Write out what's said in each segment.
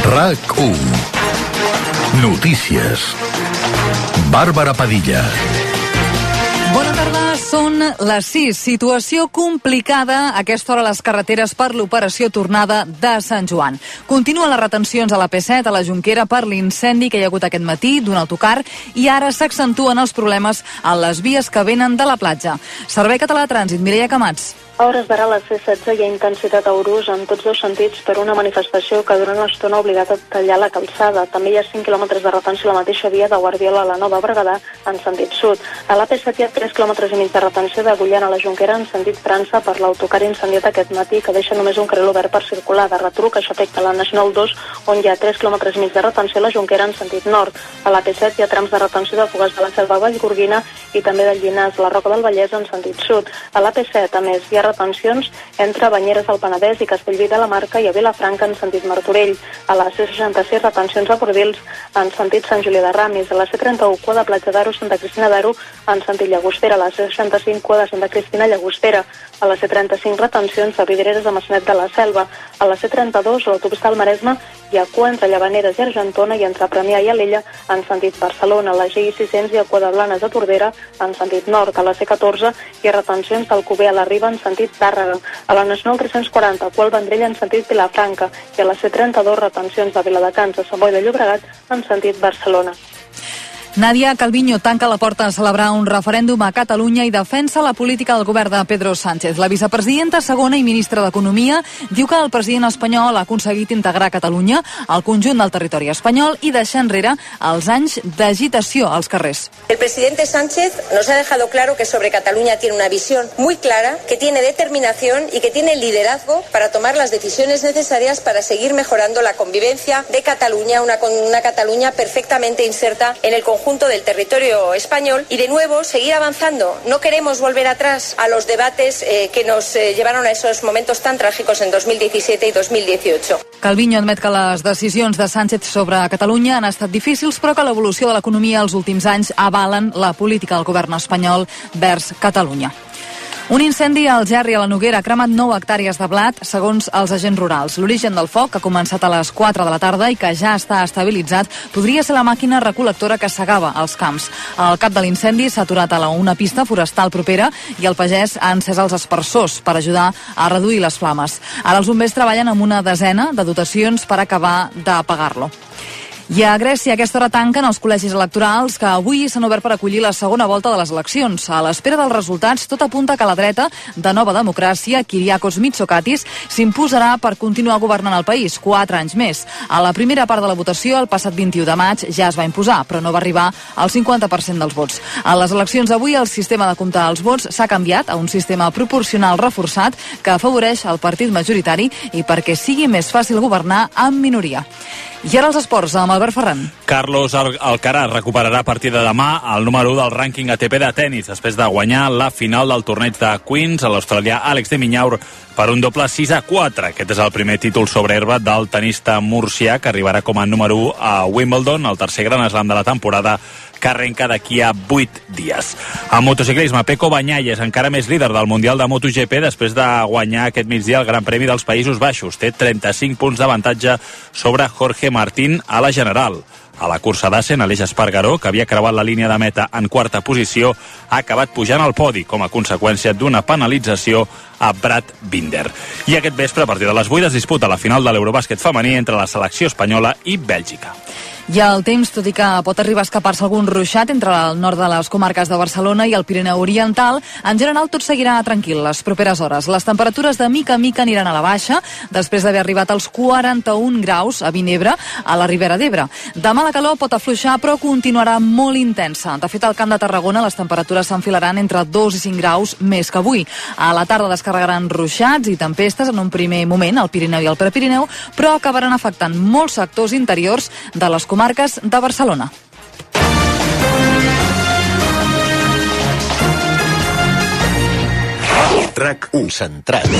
RAC1. Notícies. Bàrbara Padilla. Bona tarda, són les 6. Situació complicada a aquesta hora a les carreteres per l'operació tornada de Sant Joan. Continuen les retencions a la P7, a la Jonquera, per l'incendi que hi ha hagut aquest matí d'un autocar, i ara s'accentuen els problemes a les vies que venen de la platja. Servei Català de Trànsit, Mireia Camats. A hores d'ara a la C16 hi ha intensitat a Urús en tots dos sentits per una manifestació que durant l'estona ha obligat a tallar la calçada. També hi ha 5 quilòmetres de retenció a la mateixa via de Guardiola a la Nova Berguedà en sentit sud. A l'AP7 hi ha 3 quilòmetres i mig de retenció d'Agullana a la Jonquera en sentit França per l'autocar incendiat aquest matí, que deixa només un carril obert per circular. De retruc, això afecta la Nacional 2, on hi ha 3 quilòmetres i mig de retenció a la Jonquera en sentit nord. A l'AP7 hi ha trams de retenció de Fogars de la Selva a Vallgorguina i també del Llinars a la Roca del Vallès en sentit sud. A l'AP7, a més, hi ha retencions entre Banyeres del Penedès i Castellví de la Marca i a Vilafranca en sentit Martorell. A la C66, retencions a Bordils en sentit Sant Julià de Ramis. A la C31, cua de Platja d'Aro, Santa Cristina d'Aro en sentit Llagostera. A la C65, cua de Santa Cristina, Llagostera. A la C35, retencions a Vidreres de Maçanet de la Selva. A la C32, a l'autopista del Maresme, hi ha cua entre Llavaneres i Argentona i entre Premià i Alella en sentit Barcelona. A la GI600 hi ha cua de Blanes a Tordera en sentit nord. A la C14 hi ha retencions d'Alcover a la Riba en sentit Tàrrega. A la Nacional 340, cua al Vendrell en sentit Vilafranca, i a la C32, retencions de Viladecans a Sant Boi de Llobregat en sentit Barcelona. Nadia Calviño tanca la porta a celebrar un referèndum a Catalunya i defensa la política del govern de Pedro Sánchez. La vicepresidenta segona i ministra d'Economia diu que el president espanyol ha aconseguit integrar Catalunya al conjunt del territori espanyol i deixar enrere els anys d'agitació als carrers. El presidente Sánchez nos ha dejado claro que sobre Cataluña tiene una visión muy clara, que tiene determinación y que tiene liderazgo para tomar las decisiones necesarias para seguir mejorando la convivencia de Cataluña, una Cataluña perfectamente inserta en el conjunto del territorio español y de nuevo seguir avanzando. No queremos volver atrás a los debates que nos llevaron a esos momentos tan trágicos en 2017 y 2018. Calviño admet que les decisions de Sánchez sobre Catalunya han estat difícils, però que l'evolució de l'economia els últims anys avalen la política del govern espanyol vers Catalunya. Un incendi al Gerri a la Noguera ha cremat 9 hectàrees de blat, segons els agents rurals. L'origen del foc, que ha començat a les 4 de la tarda i que ja està estabilitzat, podria ser la màquina recol·lectora que segava els camps. El cap de l'incendi s'ha aturat a una pista forestal propera i el pagès ha encès els aspersors per ajudar a reduir les flames. Ara els bombers treballen amb una desena de dotacions per acabar d'apagar-lo. I a Grècia, a aquesta hora tanquen els col·legis electorals que avui s'han obert per acollir la segona volta de les eleccions. A l'espera dels resultats, tot apunta que la dreta de Nova Democràcia, Kyriakos Mitsotakis, s'imposarà per continuar governant el país 4 anys més. A la primera part de la votació, el passat 21 de maig, ja es va imposar, però no va arribar al 50% dels vots. A les eleccions d'avui, el sistema de comptar els vots s'ha canviat a un sistema proporcional reforçat que afavoreix el partit majoritari i perquè sigui més fàcil governar amb minoria. I ara els esports, amb Albert Ferran. Carlos Alcaraz recuperarà a partir de demà el número 1 del rànquing ATP de tennis, després de guanyar la final del torneig de Queens a l'australià Àlex de Minaur per un doble 6-4. Aquest és el primer títol sobre herba del tenista murcià, que arribarà com a número 1 a Wimbledon, el tercer Gran Slam de la temporada, que arrenca d'aquí a 8 dies. En motociclisme, Pecco Bagnaia és encara més líder del Mundial de MotoGP després de guanyar aquest migdia el Gran Premi dels Països Baixos. Té 35 punts d'avantatge sobre Jorge Martín a la general. A la cursa d'Assen, Aleix Espargaró, que havia creuat la línia de meta en quarta posició, ha acabat pujant al podi com a conseqüència d'una penalització a Brad Binder. I aquest vespre, a partir de les 8, es disputa la final de l'Eurobàsquet femení entre la selecció espanyola i Bèlgica. I el temps, tot i que pot arribar a escapar-se algun ruixat entre el nord de les comarques de Barcelona i el Pirineu Oriental, en general tot seguirà tranquil les properes hores. Les temperatures de mica en mica aniran a la baixa, després d'haver arribat als 41 graus a Vinebre, a la Ribera d'Ebre. Demà la calor pot afluixar, però continuarà molt intensa. De fet, al Camp de Tarragona les temperatures s'enfilaran entre 2 i 5 graus més que avui. A la tarda descarregaran ruixats i tempestes en un primer moment al Pirineu i al Prepirineu, però acabaran afectant molts sectors interiors de les comarques de Barcelona. RAC1 centrat.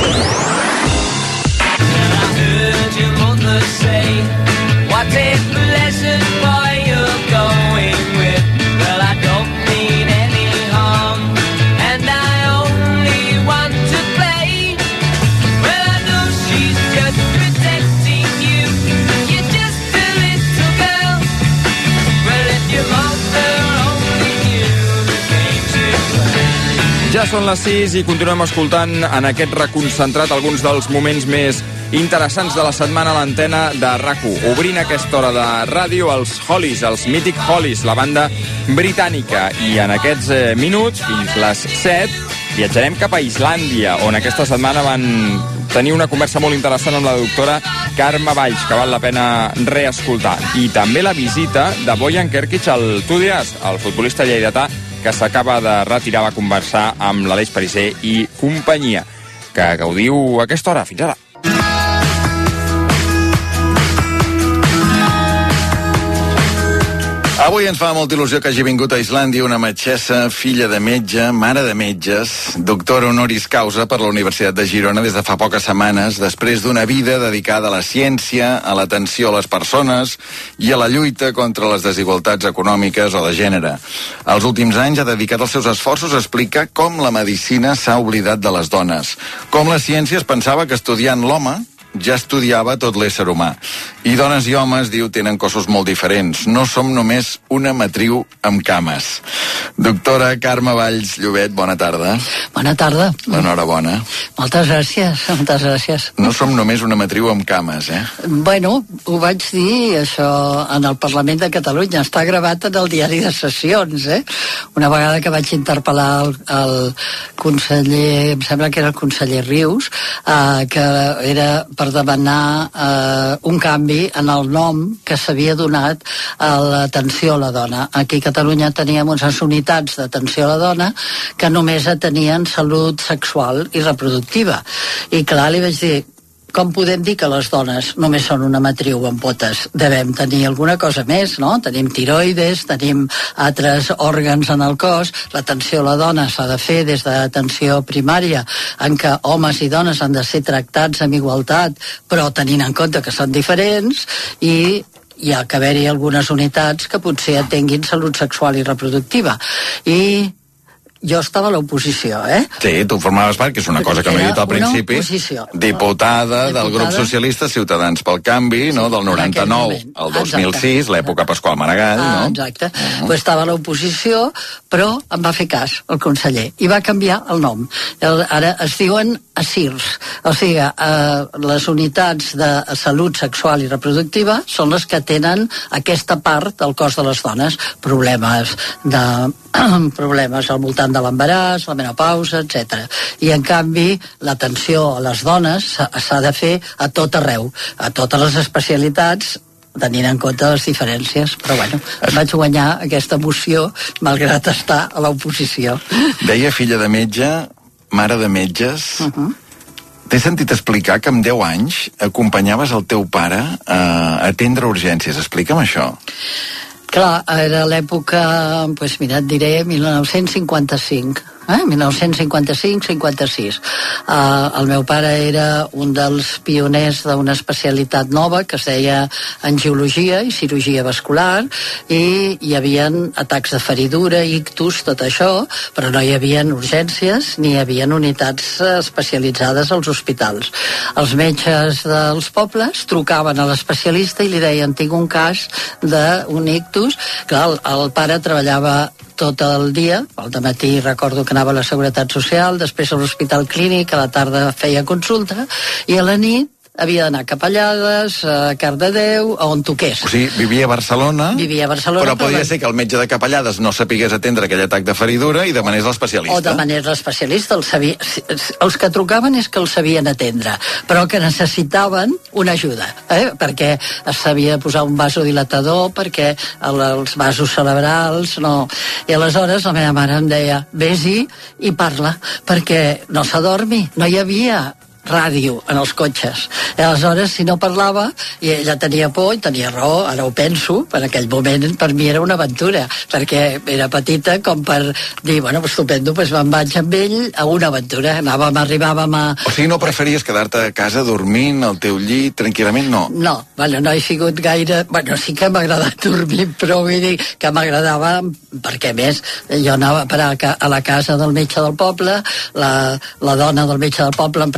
Ja són les 6 i continuem escoltant en aquest reconcentrat alguns dels moments més interessants de la setmana a l'antena de RAC1. Obrint aquesta hora de ràdio els Hollies, els Mythic Hollies, la banda britànica. I en aquests minuts, fins les 7, viatjarem cap a Islàndia, on aquesta setmana van tenir una conversa molt interessant amb la doctora Carme Valls, que val la pena reescoltar. I també la visita de Bojan Krkić al Tudela, el futbolista lleidatà que s'acaba de retirar, va conversar amb l'Aleix Pariser i companyia. Que gaudiu aquesta hora. Fins ara. Avui ens fa molta il·lusió que hagi vingut a Islàndia una metgessa, filla de metge, mare de metges, doctora honoris causa per la Universitat de Girona des de fa poques setmanes, després d'una vida dedicada a la ciència, a l'atenció a les persones i a la lluita contra les desigualtats econòmiques o de gènere. Els últims anys ha dedicat els seus esforços a explicar com la medicina s'ha oblidat de les dones, com la ciència es pensava que estudiant l'home ja estudiava tot l'ésser humà. I dones i homes, diu, tenen cossos molt diferents. No som només una matriu amb cames. Doctora Carme Valls Llobet, bona tarda. Bona tarda. Enhorabona. Moltes gràcies, moltes gràcies. No som només una matriu amb cames, eh? Bueno, ho vaig dir, això, en el Parlament de Catalunya. Està gravat en el diari de sessions, eh? Una vegada que vaig interpel·lar el conseller, em sembla que era el conseller Rius, que era per demanar un canvi en el nom que s'havia donat a l'atenció a la dona. Aquí a Catalunya teníem unes unitats d'atenció a la dona que només atenien salut sexual i reproductiva. I clar, li vaig dir, com podem dir que les dones només són una matriu amb potes? Devem tenir alguna cosa més, no? Tenim tiroides, tenim altres òrgans en el cos. L'atenció a la dona s'ha de fer des d'atenció primària, en què homes i dones han de ser tractats amb igualtat, però tenint en compte que són diferents, i hi ha que haver-hi algunes unitats que potser atenguin salut sexual i reproductiva. I jo estava a l'oposició, eh? Sí, tu formaves part, que és una cosa que no he dit al principi. Diputada del grup socialista Ciutadans pel Canvi, no? Del 99 al 2006, l'època Pasqual Maragall, no? Exacte. Pues estava a l'oposició, però em va fer cas el conseller i va canviar el nom. Ara es diuen ASIRS, o sigui, les unitats de salut sexual i reproductiva són les que tenen aquesta part del cos de les dones, problemes al voltant de l'embaràs, la menopausa, etc. I en canvi l'atenció a les dones s'ha de fer a tot arreu, a totes les especialitats, tenint en compte les diferències. Però bueno, vaig guanyar aquesta moció malgrat estar a l'oposició. Deia filla de metge, mare de metges. T'he sentit explicar que amb 10 anys acompanyaves el teu pare a atendre urgències. Explica'm això. Clar, era l'època, doncs mira, et diré 1955. 1955-56. El meu pare era un dels pioners d'una especialitat nova que es deia angiologia i cirurgia vascular, i hi havia atacs de feridura, ictus, tot això, però no hi havia urgències ni hi havia unitats especialitzades als hospitals. Els metges dels pobles trucaven a l'especialista i li deien, tinc un cas d'un ictus. Clar, el pare treballava tot el dia, al dematí recordo que anava a la Seguretat Social, després a l'Hospital Clínic, a la tarda feia consulta, i a la nit havia d'anar a Capellades, a Cardedeu, a on toqués. O sigui, vivia a Barcelona, però podia ser que el metge de Capellades no sapigués atendre aquell atac de feridura i demanés l'especialista. O demanés l'especialista, els que trucaven és que els sabien atendre, però que necessitaven una ajuda, perquè s'havia de posar un vasodilatador, perquè els vasos cerebrals no... I aleshores la meva mare em deia, vés-hi i parla, perquè no s'adormi, no hi havia ràdio en els cotxes. I aleshores, si no parlava, i ella tenia por, i tenia raó, ara ho penso, en aquell moment per mi era una aventura, perquè era petita com per dir, bueno, estupendo, doncs me'n vaig amb ell a una aventura. Arribàvem a... O sigui, no preferies quedar-te a casa dormint al teu llit, tranquil·lament, no? No, bueno, no he sigut gaire... Bueno, sí que m'ha agradat dormir, però vull dir que m'agradava, perquè més, jo anava a parar a la casa del metge del poble, la dona del metge del poble em preparava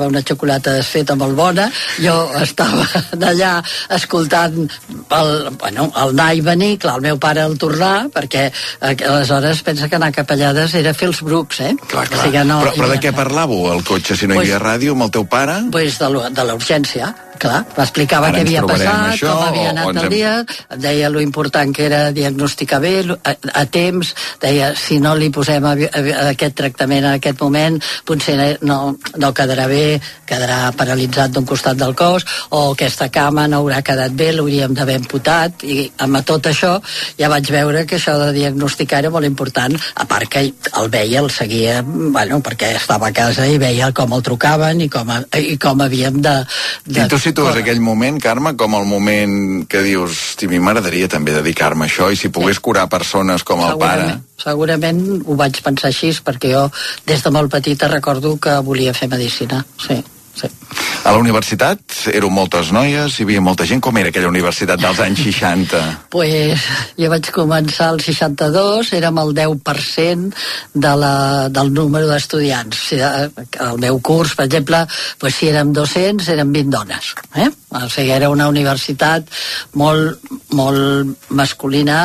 una xocolata desfeta molt bona, jo estava allà escoltant el anar i venir, clar, el meu pare el tornar, perquè aleshores pensa que anar a Capellades era fer els brucs, Clar. O sigui, no, però de què parlàveu al cotxe, si no hi havia ràdio, amb el teu pare? Pues de la urgència, clar, m'explicava què havia passat, això, com havia anat el dia, deia lo important que era diagnosticar bé a temps, deia si no li posem aquest tractament en aquest moment potser no quedarà bé, quedarà paralitzat d'un costat del cos, o aquesta cama no haurà quedat bé, l'hauríem d'haver amputat, i amb tot això ja vaig veure que això de diagnosticar era molt important, a part que el veia, el seguia, perquè estava a casa i veia com el trucaven i com havíem de I tu situes aquell moment, Carme, com el moment que dius, hosti, a mi m'agradaria també dedicar-me a això, i si pogués curar persones com el pare... Segurament ho vaig pensar així, perquè jo des de molt petita recordo que volia fer medicina, sí. A la universitat éreu moltes noies, hi havia molta gent. Com era aquella universitat dels anys 60? Pues jo vaig començar al 62, érem el 10% del número d'estudiants. Al meu curs, per exemple, si érem 200, érem 20 dones. O sigui, era una universitat molt, molt masculina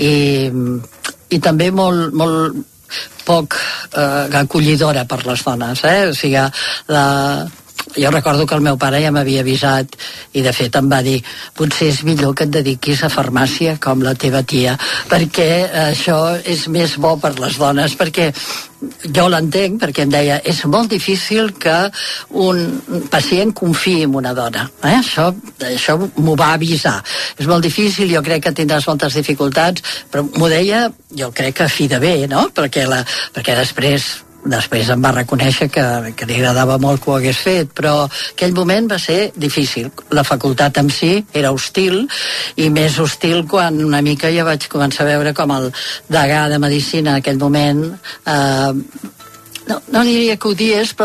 i també molt poc acollidora per les dones. O sigui, jo recordo que el meu pare ja m'havia avisat i de fet em va dir, potser és millor que et dediquis a farmàcia com la teva tia, perquè això és més bo per les dones, perquè jo l'entenc, perquè em deia, és molt difícil que un pacient confiï en una dona, això m'ho va avisar, és molt difícil, jo crec que tindràs moltes dificultats, però m'ho deia, jo crec que a fi de bé, no? Perquè després em va reconèixer que li agradava molt que ho hagués fet, però aquell moment va ser difícil. La facultat en si era hostil, i més hostil quan una mica ja vaig començar a veure com el degà de medicina en aquell moment no diria que ho dies, però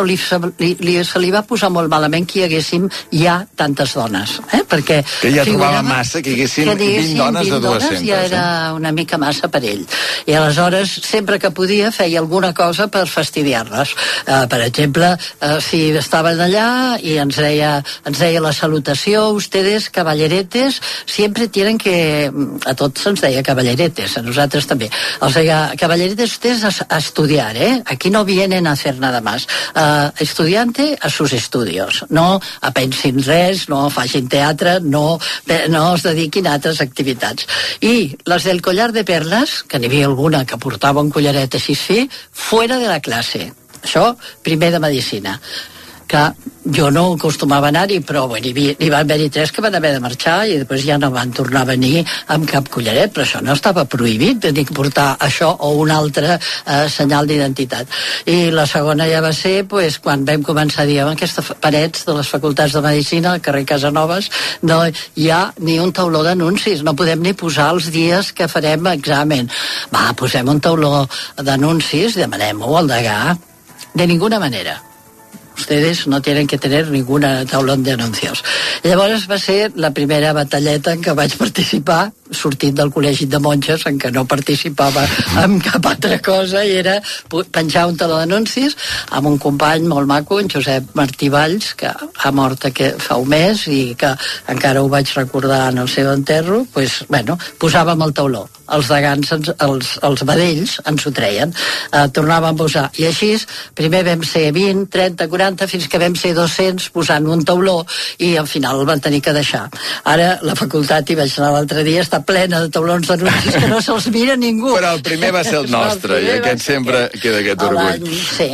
se li va posar molt malament que hi haguéssim ja tantes dones, perquè que ja trobava massa que hi haguessin 20 dones de 200. Ja era una mica massa per ell, i aleshores sempre que podia feia alguna cosa per fastidiar-les. Per exemple, si estaven allà i ens deia la salutació, ustedes caballeretes siempre tienen que, a tots ens deia caballeretes, a nosaltres també, els deia caballeretes ustedes a estudiar, aquí no vienen a hacer nada más. Estudiante a sus estudios. No pensin res, no facin teatre, no es dediquin a altres activitats. I les del collar de perles, que n'hi havia alguna que portava un collaret així fuera de la classe. Això, primer de medicina. Que jo no acostumava a anar-hi, però hi van haver-hi 3 que van haver de marxar i després ja no van tornar a venir amb cap collaret, però això no estava prohibit, de portar això o un altre senyal d'identitat. I la segona ja va ser quan vam començar a dir en aquestes parets de les facultats de medicina al carrer Casanovas no hi ha ni un tauló d'anuncis, no podem ni posar els dies que farem examen. Posem un tauló d'anuncis, demanem-ho al degà. De ninguna manera. Ustedes no tienen que tener ninguna taulón de anuncios. Llavors va ser la primera batalleta en què vaig participar, sortint del col·legi de monges, en què no participava en cap altra cosa, i era penjar un taló d'anuncis amb un company molt maco, en Josep Martí Valls, que ha mort fa un mes i que encara ho vaig recordar en el seu enterro. Posàvem el tauló. Els degans, els vedells, ens ho treien. Tornàvem a posar. I així, primer vam ser 20, 30, 40, fins que vam ser 200 posant un tauló, i al final el van tenir que deixar. Ara la facultat, hi vaig anar l'altre dia, està plena de taulons d'anuncis que no se'ls mira ningú. Però el primer va ser el nostre, i aquest sempre queda aquest orgull. Sí,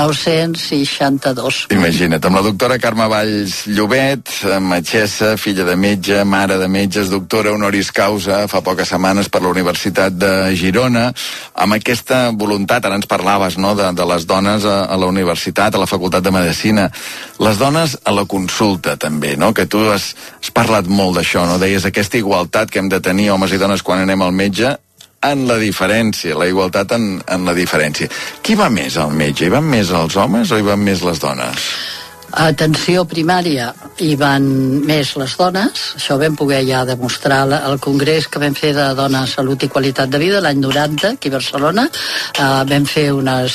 1962. Imagina't, amb la doctora Carme Valls Llobet, metgessa, filla de metge, mare de metges, doctora honoris causa fa poques setmanes per la Universitat de Girona, amb aquesta voluntat, ara ens parlaves, no?, de les dones a la universitat, a la Facultat de Medicina, les dones a la consulta també, no?, que tu has parlat molt d'això, no?, deies aquesta igualtat que hem de tenir homes i dones quan anem al metge, en la diferència, la igualtat en la diferència. Qui va més al metge? Hi van més els homes o hi van més les dones? Atenció primària hi van més les dones, això vam poder ja demostrar al congrés que vam fer de Dona, Salut i Qualitat de Vida l'any 90 aquí a Barcelona. Vam fer unes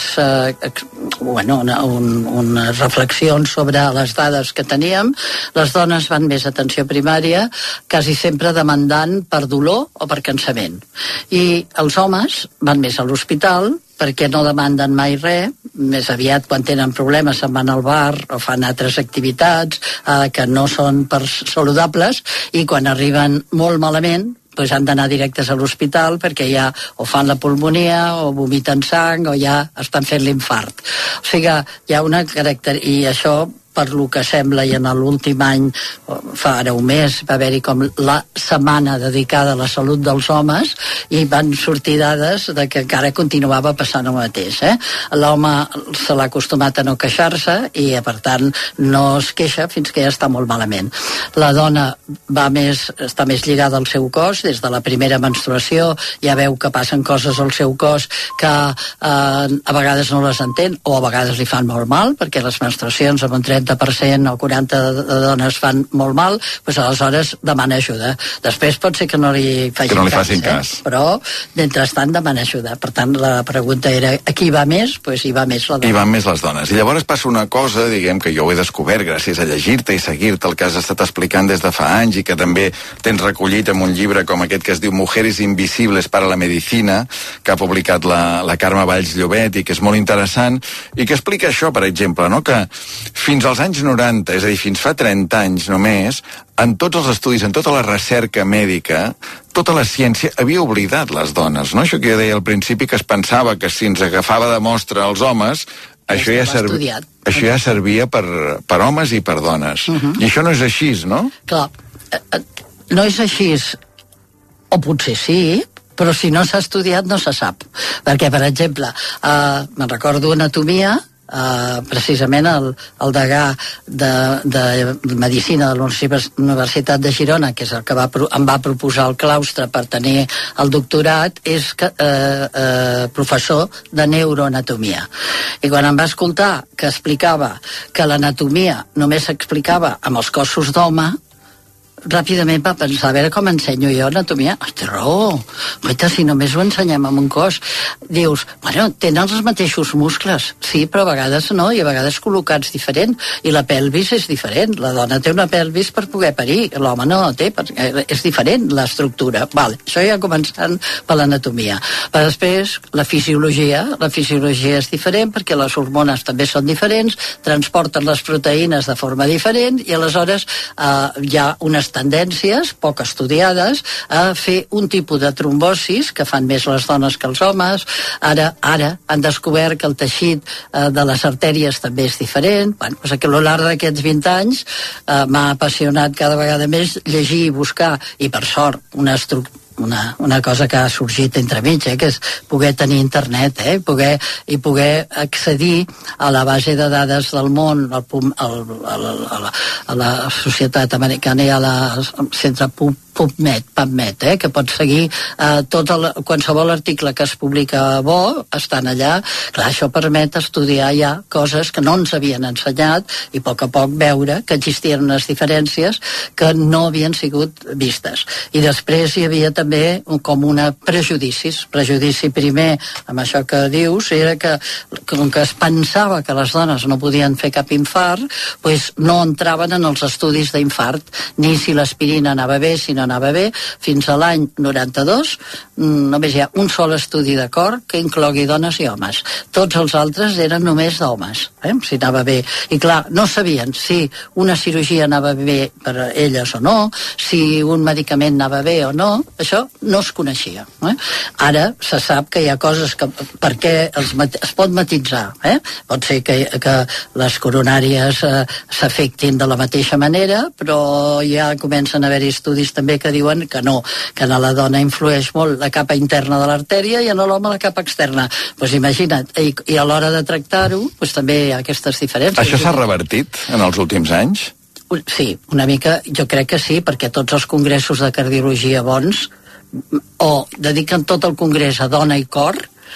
reflexions sobre les dades que teníem. Les dones van més a atenció primària, quasi sempre demandant per dolor o per cansament, i els homes van més a l'hospital perquè no demanden mai res, més aviat quan tenen problemes se'n van al bar o fan altres activitats que no són saludables, i quan arriben molt malament doncs han d'anar directes a l'hospital perquè ja o fan la pulmonia o vomiten sang o ja estan fent l'infart. O sigui, hi ha una i això, per lo que sembla, i en l'últim any, fa ara un mes, va haver-hi com la setmana dedicada a la salut dels homes, i van sortir dades de que encara continuava passant el mateix. L'home se l'ha acostumat a no queixar-se i, per tant, no es queixa fins que ja està molt malament. La dona està més lligada al seu cos, des de la primera menstruació ja veu que passen coses al seu cos que a vegades no les entén, o a vegades li fan molt mal, perquè les menstruacions amb un 30% o 40% de dones fan molt mal, doncs aleshores demana ajuda. Després pot ser que no li facin cas. Però, mentrestant, demana ajuda. Per tant, la pregunta era a qui va més? Doncs hi va més la dona. Hi van més les dones. I llavors passa una cosa, diguem, que jo ho he descobert gràcies a llegir-te i seguir-te el que has estat explicant des de fa anys i que també tens recollit en un llibre com aquest que es diu Mujeres Invisibles para la Medicina, que ha publicat la Carme Valls Llobet i que és molt interessant, i que explica això, per exemple, no? Que fins als anys 90, és a dir, fins fa 30 anys només, en tots els estudis, en tota la recerca mèdica, tota la ciència havia oblidat les dones, no? Això que jo deia al principi, que es pensava que si ens agafava de mostra els homes, això ja servia per homes i per dones. I això no és així, no? Clar, no és així, o potser sí, però si no s'ha estudiat no se sap. Perquè, per exemple, me'n recordo anatomia, precisament el degà de Medicina de la Universitat de Girona, que és el que em va proposar el claustre per tenir el doctorat, és professor de neuroanatomia. I quan em va escoltar que explicava que l'anatomia només s'explicava amb els cossos d'home, ràpidament va pensar, a veure com ensenyo jo anatomia. Té raó, guaita, si només ho ensenyem amb un cos. Dius, bueno, tenen els mateixos muscles, sí, però a vegades no, i a vegades col·locats diferent, i la pelvis és diferent. La dona té una pelvis per poder parir, l'home no té, perquè és diferent l'estructura. Vale, això ja començant per l'anatomia. Però després, la fisiologia és diferent perquè les hormones també són diferents, transporten les proteïnes de forma diferent, i aleshores hi ha unes tendències poc estudiades a fer un tipus de trombosis que fan més les dones que els homes. Ara han descobert que el teixit de les artèries també és diferent. Bueno, doncs que a lo llarg d'aquests 20 anys m'ha apassionat cada vegada més llegir i buscar, i per sort una cosa que ha sorgit entremig, que és poder tenir internet, i poder accedir a la base de dades del món, a la societat americana i a la centre PubMed, que pots seguir qualsevol article que es publica bo, estan allà. Clar, això permet estudiar ja coses que no ens havien ensenyat i a poc veure que existien unes diferències que no havien sigut vistes. I després hi havia també com una prejudici primer amb això que dius, era que com que es pensava que les dones no podien fer cap infart, doncs no entraven en els estudis d'infart, ni si l'aspirina anava bé, si no anava bé. Fins a l'any 92 només hi ha un sol estudi de cor que inclogui dones i homes. Tots els altres eren només d'homes, si anava bé. I clar, no sabien si una cirurgia anava bé per a elles o no, si un medicament anava bé o no, això no es coneixia. Ara se sap que hi ha coses que perquè es pot matisar. Pot ser que les coronàries s'afectin de la mateixa manera, però ja comencen a haver-hi estudis també que diuen que no, que a la dona influeix molt la capa interna de l'artèria i a l'home la capa externa. Doncs imagina't, i a l'hora de tractar-ho també hi ha aquestes diferències. Això s'ha revertit en els últims anys? Sí, una mica, jo crec que sí, perquè tots els congressos de cardiologia bons o dediquen tot el congrés a dona i cor,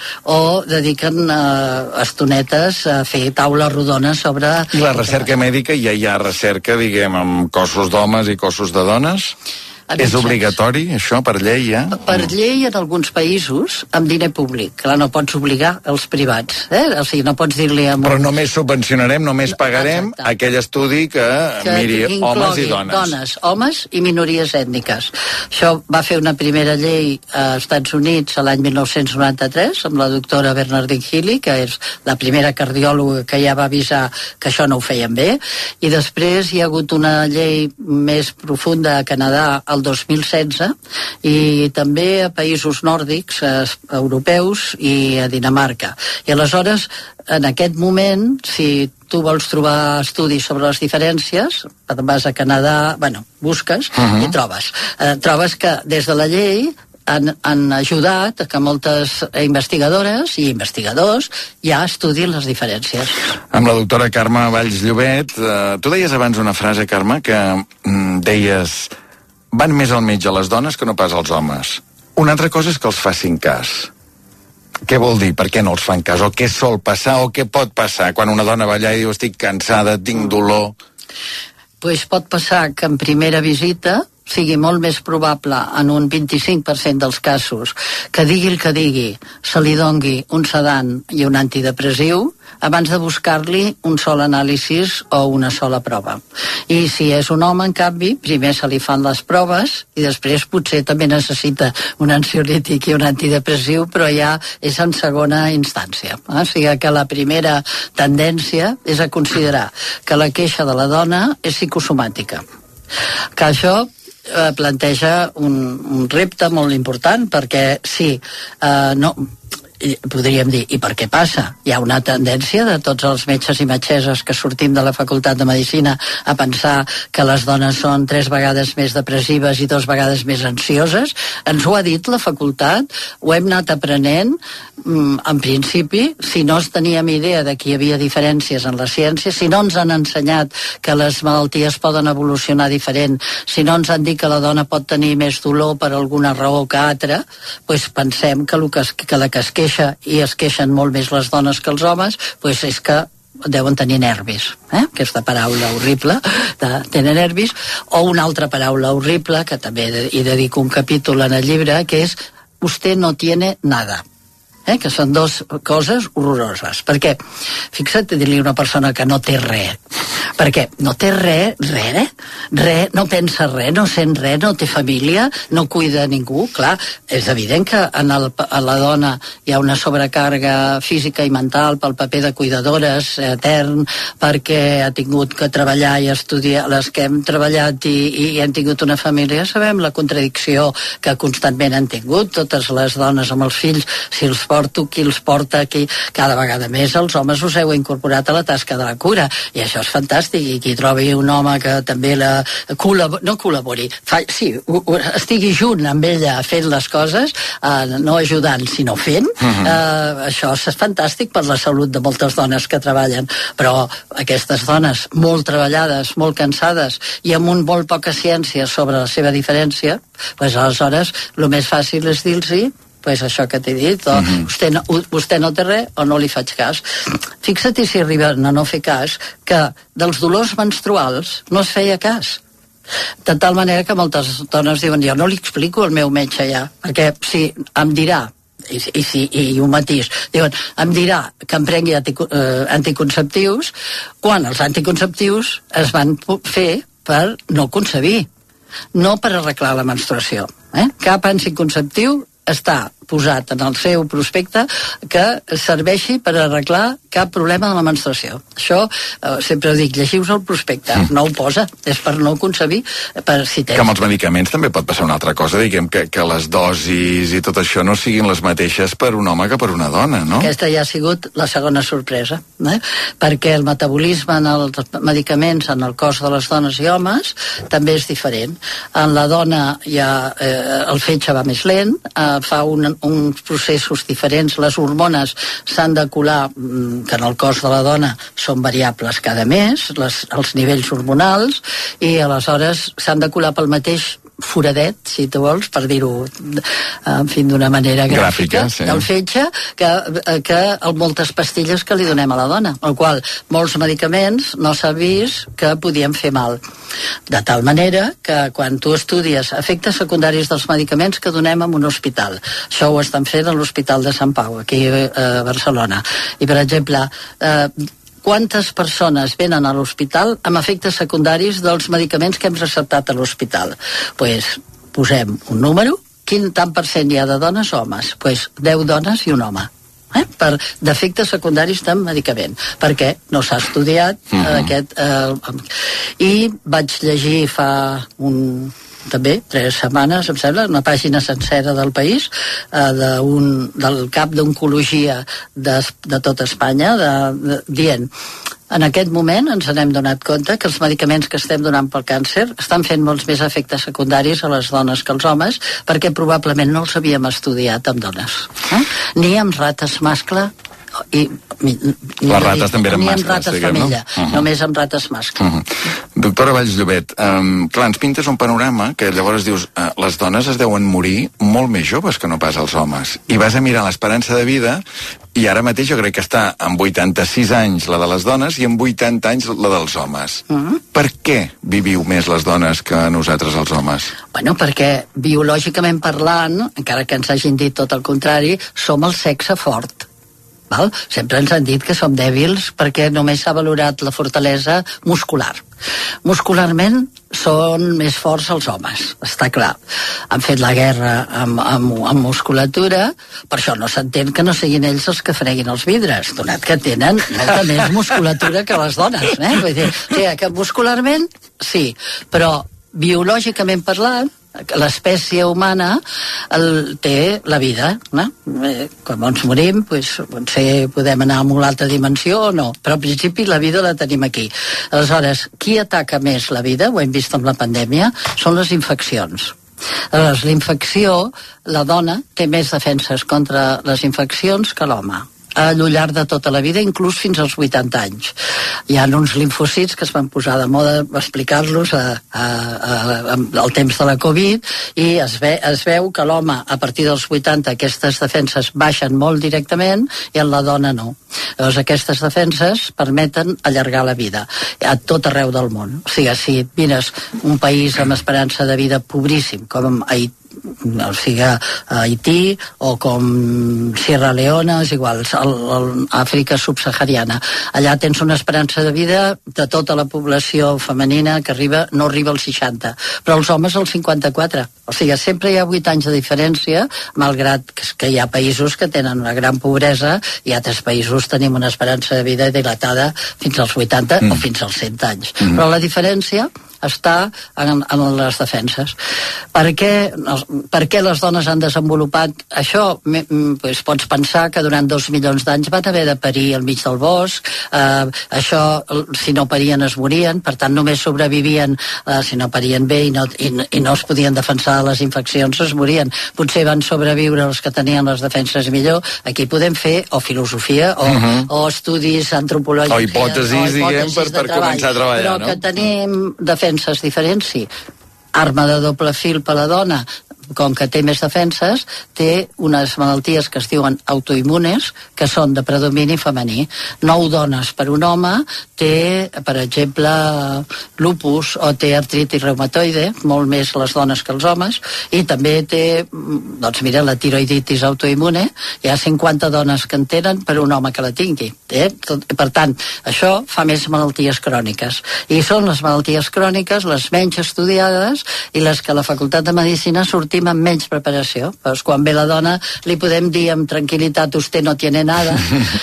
o dediquen estonetes a fer taules rodones sobre... I la recerca mèdica, ja hi ha recerca, diguem, amb cossos d'homes i cossos de dones? És obligatori, això, per llei, ja? Per llei, en alguns països, amb diner públic. Clar, no pots obligar els privats, O sigui, no pots dir-li... Però només subvencionarem, només pagarem aquell estudi que miri homes i dones. Dones, homes i minories ètniques. Això va fer una primera llei als Estats Units l'any 1993, amb la doctora Bernardine Healy, que és la primera cardiòloga que ja va avisar que això no ho feien bé, i després hi ha hagut una llei més profunda a Canadà el 2016 i també a països nòrdics, europeus i a Dinamarca. I aleshores, en aquest moment, si tu vols trobar estudis sobre les diferències, vas a Canadà, busques i trobes. Trobes que des de la llei han ajudat que moltes investigadores i investigadors ja estudien les diferències. Amb la doctora Carme Valls Llobet, tu deies abans una frase, Carme, que deies: van més al metge les dones que no pas els homes. Una altra cosa és que els facin cas. Què vol dir? Per què no els fan cas? O què sol passar? O què pot passar quan una dona va allà i diu estic cansada, tinc dolor? Pues pot passar que en primera visita sigui molt més probable en un 25% dels casos que digui el que digui, se li dongui un sedant i un antidepressiu abans de buscar-li un sol anàlisis o una sola prova. I si és un home, en canvi, primer se li fan les proves i després potser també necessita un ansiolític i un antidepressiu, però ja és en segona instància. O sigui que la primera tendència és a considerar que la queixa de la dona és psicosomàtica. Que això planteja un repte molt important, perquè sí, podríem dir, i per què passa? Hi ha una tendència de tots els metges i metgesses que sortim de la Facultat de Medicina a pensar que les dones són 3 vegades més depressives i 2 vegades més ansioses. Ens ho ha dit la facultat, ho hem anat aprenent. En principi, si no teníem idea de que hi havia diferències en la ciència, si no ens han ensenyat que les malalties poden evolucionar diferent, si no ens han dit que la dona pot tenir més dolor per alguna raó que altra, doncs pensem que la que es queixa, i es queixen molt més les dones que els homes, doncs és que deuen tenir nervis, aquesta paraula horrible de tenir nervis, o una altra paraula horrible que també hi dedico un capítol en el llibre, que és usted no tiene nada. Que són 2 coses horroroses. Perquè, fixa't, dir-li a una persona que no té res, perquè no té res, no pensa res, no sent res, no té família, no cuida ningú. Clar, és evident que a la dona hi ha una sobrecàrrega física i mental pel paper de cuidadores etern, perquè ha tingut que treballar i estudiar, les que hem treballat i hem tingut una família, sabem la contradicció que constantment han tingut totes les dones amb els fills, si els porto, qui els porta, qui... Cada vegada més els homes us heu incorporat a la tasca de la cura, i això és fantàstic, i qui trobi un home que també no col·labori, estigui junt amb ella fent les coses, no ajudant sinó fent, això és fantàstic per la salut de moltes dones que treballen, però aquestes dones molt treballades, molt cansades i amb un molt poca ciència sobre la seva diferència, doncs aleshores el més fàcil és dir-los pues això que t'he dit, o vostè no té res o no li faig cas. Fixa't si arriben a no fer cas que dels dolors menstruals no es feia cas. De tal manera que moltes dones diuen, jo no li explico al meu metge ja, perquè si em dirà, i un matís, diuen, em dirà que em prengui anticonceptius, quan els anticonceptius es van fer per no concebir, no per arreglar la menstruació. Cap anticonceptiu està posat en el seu prospecte que serveixi per arreglar cap problema de la menstruació. Això, sempre dic, llegiu-vos el prospecte, no ho posa, és per no concebir, per si tens... Que amb els medicaments també pot passar una altra cosa, diguem, que les dosis i tot això no siguin les mateixes per un home que per una dona, no? Aquesta ja ha sigut la segona sorpresa, perquè el metabolisme en els medicaments en el cos de les dones i homes també és diferent. En la dona ja el fetge va més lent, fa uns processos diferents, les hormones s'han de colar, que en el cos de la dona són variables cada mes, els nivells hormonals, i aleshores s'han de colar pel mateix foradet, si tu vols, per dir-ho en fi, d'una manera gràfica sí. Del fetge, que moltes pastilles que li donem a la dona, el qual molts medicaments no s'ha vist que podien fer mal. De tal manera que quan tu estudies efectes secundaris dels medicaments que donem en un hospital, això ho estan fent a l'Hospital de Sant Pau, aquí a Barcelona, i per exemple, quantes persones venen a l'hospital amb efectes secundaris dels medicaments que hem receptat a l'hospital? Pues posem un número, quin tant per cent hi ha de dones o homes? Pues 10 dones i un home. Per defectes secundaris de medicament, perquè no s'ha estudiat aquest... I vaig llegir fa també 3 setmanes, em sembla, una pàgina sencera del País, del cap d'oncologia de tot Espanya, dient, en aquest moment ens n'hem donat compte que els medicaments que estem donant pel càncer estan fent molts més efectes secundaris a les dones que als homes, perquè probablement no els havíem estudiat amb dones. Ni amb rates mascle, les rates també eren mascles, diguem, no? Només amb rates mascle. Doctora Valls-Llobet, clar, ens pintes un panorama que llavors dius, les dones es deuen morir molt més joves que no pas els homes, i vas a mirar l'esperança de vida i ara mateix jo crec que està amb 86 anys la de les dones i amb 80 anys la dels homes. Per què viviu més les dones que nosaltres els homes? Bueno, perquè biològicament parlant, encara que ens hagin dit tot el contrari, som el sexe fort. Val? Sempre ens han dit que som dèbils perquè només s'ha valorat la fortalesa muscular. Muscularment són més forts els homes, està clar. Han fet la guerra amb musculatura, per això no s'entén que no siguin ells els que freguin els vidres, donat que tenen molta més musculatura que les dones. Vull dir, o sigui, que muscularment sí, però biològicament parlant, l'espècie humana té la vida, no? Quan ens morim, potser podem anar a una altra dimensió o no, però al principi la vida la tenim aquí. Aleshores, qui ataca més la vida, ho hem vist amb la pandèmia, són les infeccions. Aleshores, l'infecció, la dona té més defenses contra les infeccions que l'home, al llarg de tota la vida, inclús fins als 80 anys. Hi ha uns linfocits que es van posar de moda explicar-los al temps de la Covid, i es veu que l'home, a partir dels 80, aquestes defenses baixen molt directament i en la dona no. Llavors, aquestes defenses permeten allargar la vida a tot arreu del món. O sigui, si mires un país amb esperança de vida pobríssim, com Haití o com Sierra Leona, és igual, Àfrica subsahariana. Allà tens una esperança de vida de tota la població femenina que no arriba als 60, però els homes als 54. O sigui, sempre hi ha 8 anys de diferència, malgrat que hi ha països que tenen una gran pobresa i altres països tenim una esperança de vida dilatada fins als 80 o fins als 100 anys. Però la diferència està en les defenses. Per què les dones han desenvolupat això? Pots pensar que durant 2 milions d'anys van haver de parir al mig del bosc, això, si no parien es morien, per tant només sobrevivien si no parien bé i no es podien defensar de les infeccions, es morien. Potser van sobreviure els que tenien les defenses millor. Aquí podem fer o filosofia o estudis antropològics o hipòtesis, diguem, per començar a treballar, però que tenim defenses diferents, sí. Arma de doble fil per la dona, com que té més defenses, té unes malalties que es diuen autoimmunes, que són de predomini femení. 9 dones per un home té, per exemple, lupus o té artritis reumatoide, molt més les dones que els homes, i també té, doncs mira, la tiroiditis autoimmune, hi ha 50 dones que en tenen per un home que la tingui. Per tant, això fa més malalties cròniques. I són les malalties cròniques les menys estudiades i les que a la Facultat de Medicina sortim amb menys preparació. Pues quan ve la dona li podem dir amb tranquil·litat usted no tiene nada,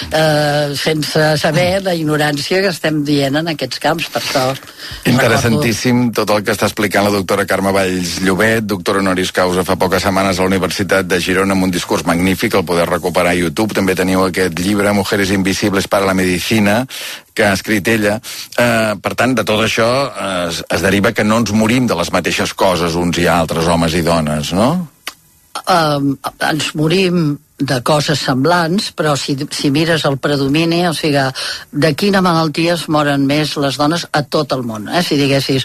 sense saber la ignorància que estem dient en aquests camps. Per això interessantíssim tot el que està explicant la doctora Carme Valls-Llobet, doctora honoris causa fa poques setmanes a la Universitat de Girona, amb un discurs magnífic, el poder recuperar a YouTube. També teniu aquest llibre Mujeres invisibles para la medicina, que ha escrit ella. Per tant, de tot això es deriva que no ens morim de les mateixes coses uns i altres, homes i dones, no? ens morim de coses semblants, però si mires el predomini, o sigui, de quina malaltia es moren més les dones a tot el món, si diguessis,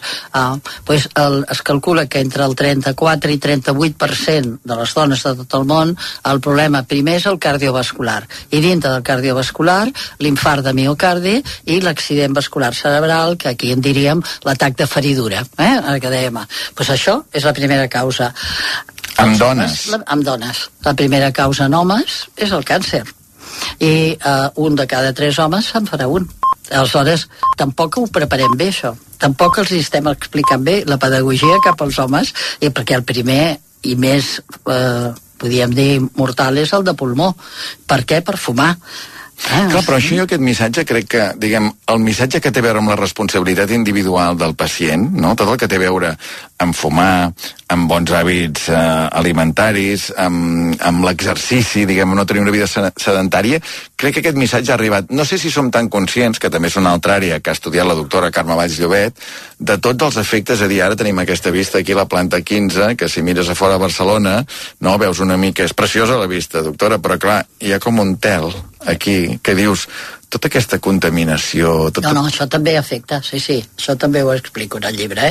es calcula que entre el 34 i 38% de les dones de tot el món, el problema primer és el cardiovascular, i dintre del cardiovascular, l'infart de miocardi i l'accident vascular cerebral, que aquí en diríem l'atac de feridura, que dèiem. Doncs això és la primera causa. Amb dones? Amb dones. La primera causa en homes és el càncer. I un de cada 3 homes se'n farà un. Aleshores, tampoc ho preparem bé, això. Tampoc els estem explicant bé la pedagogia cap als homes, perquè el primer i més, podríem dir, mortal és el de pulmó. Per què? Per fumar. Clar, però això jo aquest missatge crec que, diguem, el missatge que té a veure amb la responsabilitat individual del pacient, no? Tot el que té a veure amb fumar, amb bons hàbits alimentaris, amb l'exercici, diguem, no tenir una vida sedentària, crec que aquest missatge ha arribat. No sé si som tan conscients, que també és una altra àrea que ha estudiat la doctora Carme Valls Llobet, de tots els efectes. A dir, ara tenim aquesta vista aquí a la planta 15, que si mires a fora de Barcelona, no, veus una mica, és preciosa la vista, doctora, però clar, hi ha com un tel aquí, que dius, tota aquesta contaminació... No, això també afecta, sí, això també ho explico en el llibre,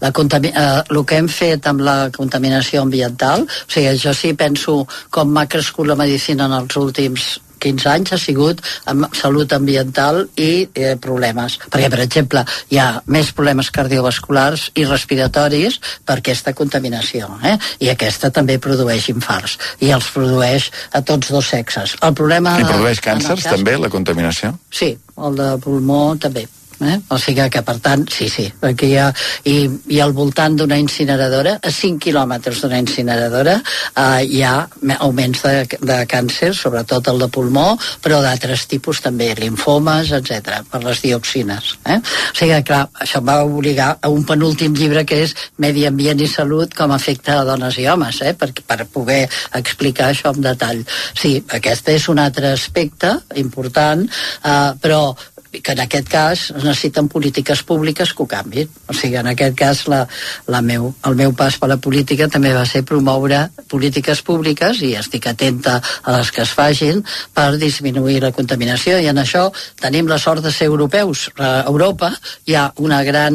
el que hem fet amb la contaminació ambiental, o sigui, jo sí penso com m'ha crescut la medicina en els últims 15 anys ha sigut amb salut ambiental i problemes. Perquè, per exemple, hi ha més problemes cardiovasculars i respiratoris per aquesta contaminació, i aquesta també produeix infarts, i els produeix a tots dos sexes. El problema... I produeix càncers, també, la contaminació? Sí, el de pulmó també. O sigui que, per tant, sí, aquí hi ha, i al voltant d'una incineradora, a 5 quilòmetres d'una incineradora, hi ha augments de càncer, sobretot el de pulmó, però d'altres tipus també, linfomes, etc., per les dioxines. O sigui que, clar, això em va obligar a un penúltim llibre que és Medi Ambient i Salut, com afecta a dones i homes, per poder explicar això en detall. Sí, aquest és un altre aspecte important, però que en aquest cas necessiten polítiques públiques que ho canviïn. O sigui, en aquest cas el meu pas per la política també va ser promoure polítiques públiques, i estic atenta a les que es facin, per disminuir la contaminació, i en això tenim la sort de ser europeus. A Europa hi ha una gran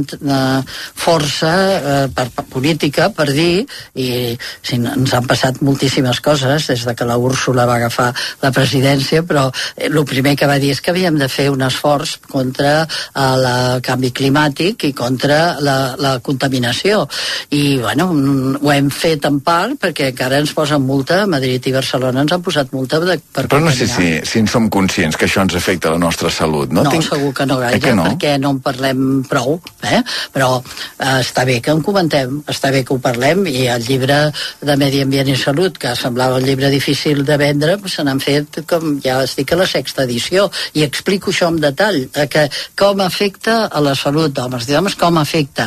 força política per dir, i ens han passat moltíssimes coses des de que la Úrsula va agafar la presidència, però el primer que va dir és que havíem de fer un esforç contra el canvi climàtic i contra la contaminació. I, bueno, ho hem fet en part perquè encara ens posen multa. A Madrid i Barcelona ens han posat multa per contaminar. Però no sé si en som conscients que això ens afecta la nostra salut, no? No, segur que no gaire, perquè no en parlem prou, però està bé que en comentem, està bé que ho parlem, i el llibre de Medi Ambient i Salut, que semblava un llibre difícil de vendre, se n'han fet, com ja estic a la 6ª edició, i explico això en detall, que com afecta a la salut d'homes i dones, com afecta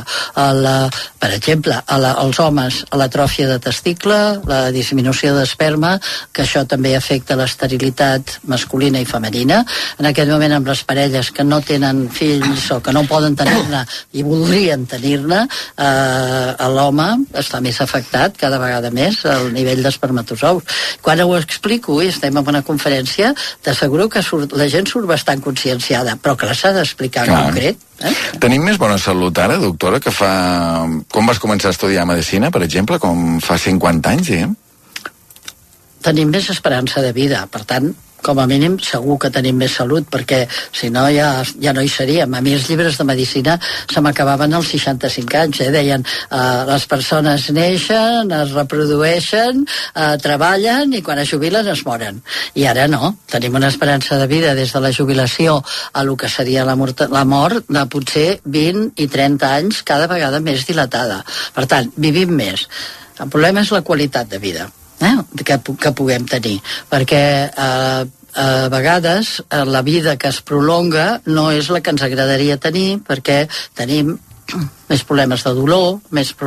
per exemple als homes a l'atròfia de testicle, la disminució d'esperma, que això també afecta l'esterilitat masculina i femenina. En aquest moment, amb les parelles que no tenen fills o que no poden tenir-ne i voldrien tenir-ne, l'home està més afectat cada vegada més al nivell d'espermatozous. Quan ho explico i estem en una conferència, t'asseguro que la gent surt bastant conscienciada, però que s'ha d'explicar en concret. Tenim més bona salut ara, doctora, que fa... Com vas començar a estudiar medicina, per exemple, com fa 50 anys, Tenim més esperança de vida, per tant, com a mínim segur que tenim més salut, perquè si no ja no hi seríem. A mi els llibres de medicina se m'acabaven als 65 anys, deien les persones neixen, es reprodueixen, treballen i quan es jubilen es moren. I ara no, tenim una esperança de vida des de la jubilació a lo que seria la mort de potser 20 i 30 anys, cada vegada més dilatada. Per tant, vivim més. El problema és la qualitat de vida que puguem tenir, perquè a vegades la vida que es prolonga no és la que ens agradaria tenir, perquè tenim més problemes de dolor,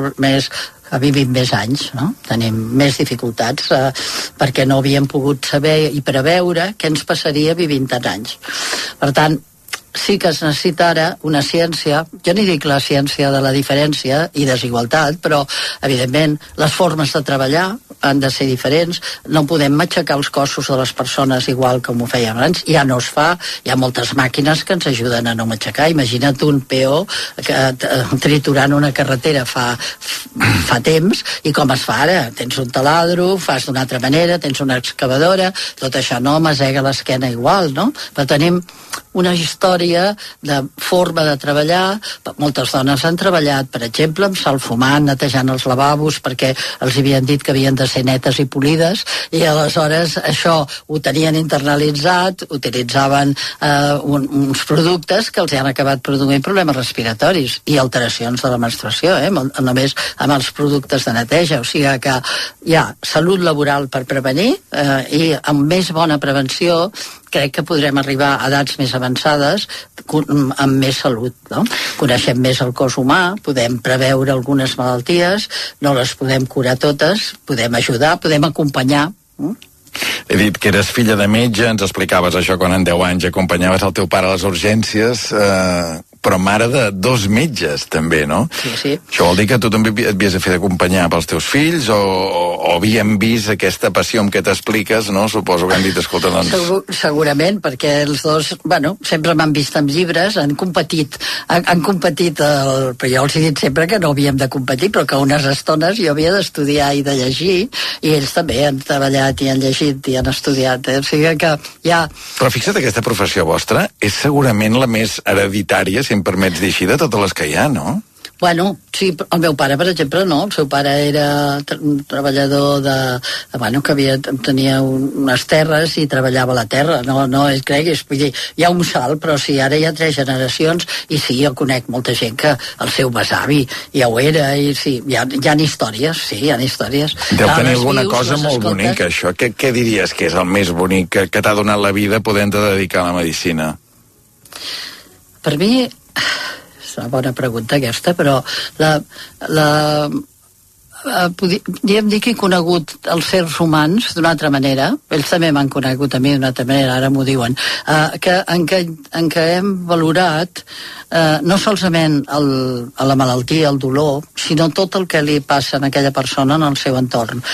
vivim més anys, no? Tenim més dificultats perquè no havíem pogut saber i preveure què ens passaria vivint tants anys. Per tant, sí que es necessita ara una ciència, jo n'hi dic la ciència de la diferència i desigualtat, però evidentment les formes de treballar, han de ser diferents, no podem matxacar els cossos de les persones igual com ho fèiem abans, ja no es fa, hi ha moltes màquines que ens ajuden a no matxacar. Imagina't un peó triturant una carretera fa temps, i com es fa ara? Tens un taladro, fas d'una altra manera, tens una excavadora, tot això no masega l'esquena igual, no? Però tenim una història de forma de treballar. Moltes dones han treballat, per exemple, amb sal fumant, netejant els lavabos, perquè els havien dit que havien de ser netes i polides, i aleshores això ho tenien internalitzat, utilitzaven uns productes que els han acabat produint problemes respiratoris i alteracions de la menstruació, només amb els productes de neteja. O sigui que hi ha salut laboral per prevenir, i amb més bona prevenció crec que podrem arribar a edats més avançades amb més salut, no? Coneixem més el cos humà, podem preveure algunes malalties, no les podem curar totes, podem ajudar, podem acompanyar. He dit que eres filla de metge, ens explicaves això quan en 10 anys acompanyaves el teu pare a les urgències, però mare de 2 metges també, no? Sí. Això vol dir que tu també et havies de fer d'acompanyar pels teus fills, o havíem vist aquesta passió amb què t'expliques, no? Suposo que han dit, escolta, doncs... Segurament, perquè els dos, sempre m'han vist amb llibres, han competit, però jo els he dit sempre que no havíem de competir, però que unes estones jo havia d'estudiar i de llegir, i ells també han treballat i han llegit i han estudiat, O sigui que ja... Però fixa't, aquesta professió vostra és segurament la més hereditària, si em permets dir així, de totes les que hi ha, no? Bueno, sí, el meu pare, per exemple, no. El seu pare era un treballador que tenia unes terres i treballava la terra. No es creguis, vull dir, hi ha un salt, però sí, ara hi ha 3 generacions, i sí, jo conec molta gent que el seu besavi ja ho era, i sí, hi ha històries, sí, hi ha històries. Deu tenir alguna cosa molt bonica, això. Què diries que és el més bonic que t'ha donat la vida podent-te dedicar a la medicina? Per mi... és una bona pregunta aquesta, però podríem dir que he conegut els éssers humans d'una altra manera, ells també m'han conegut a mi d'una altra manera, ara m'ho diuen, en què hem valorat no solament la malaltia, el dolor, sinó tot el que li passa a aquella persona en el seu entorn.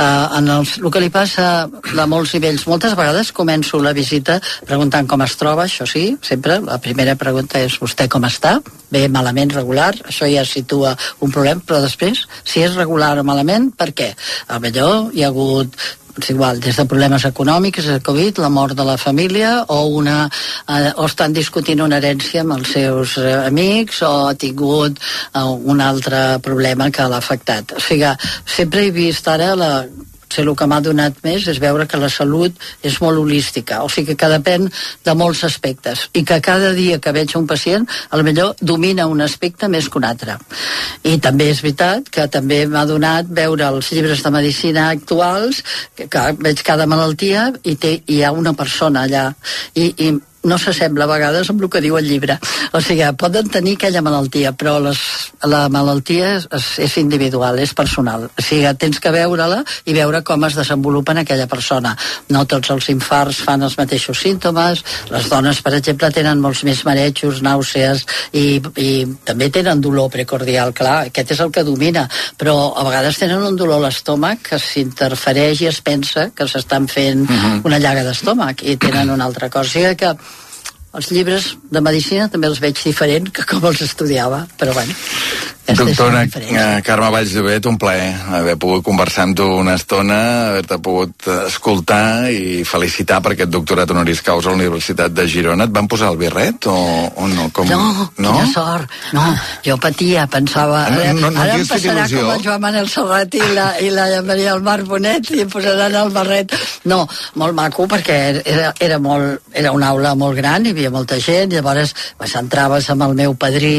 El que li passa a molts nivells. Moltes vegades començo la visita preguntant com es troba, això sí, sempre. La primera pregunta és: vostè com està? Bé, malament, regular? Això ja situa un problema, però després, si és regular o malament, per què? Potser hi ha hagut igual, des de problemes econòmics, el Covid, la mort de la família, o estan discutint una herència amb els seus amics, o ha tingut un altre problema que l'ha afectat. O sigui, sempre he vist ara el que m'ha donat més és veure que la salut és molt holística, o sigui que depèn de molts aspectes, i que cada dia que veig un pacient potser domina un aspecte més que un altre. I també és veritat que també m'ha donat veure els llibres de medicina actuals, que veig cada malaltia i hi ha una persona allà, i no s'assembla a vegades amb el que diu el llibre. O sigui, poden tenir aquella malaltia, però la malaltia és individual, és personal. O sigui, tens que veure-la i veure com es desenvolupa en aquella persona. No tots els infarts fan els mateixos símptomes, les dones, per exemple, tenen molts més marejos, nàusees, i també tenen dolor precordial, clar, aquest és el que domina, però a vegades tenen un dolor a l'estómac que s'interfereix i es pensa que s'estan fent una llaga d'estómac, i tenen una altra cosa. O sigui que els llibres de medicina també els veig diferent que com els estudiava, però bueno. Doctora Carme Valls Llobet, un plaer haver pogut conversar amb tu una estona, haver-te pogut escoltar i felicitar per aquest doctorat honoris causa a la Universitat de Girona. Et van posar el birret o no? No, quina sort. No, jo patia, pensava... Ara em passarà com el Joan Manel Serrat i la Maria del Mar Bonet, i em posaran el barret. No, molt maco, perquè era una aula molt gran, hi havia molta gent, llavors entraves amb el meu padrí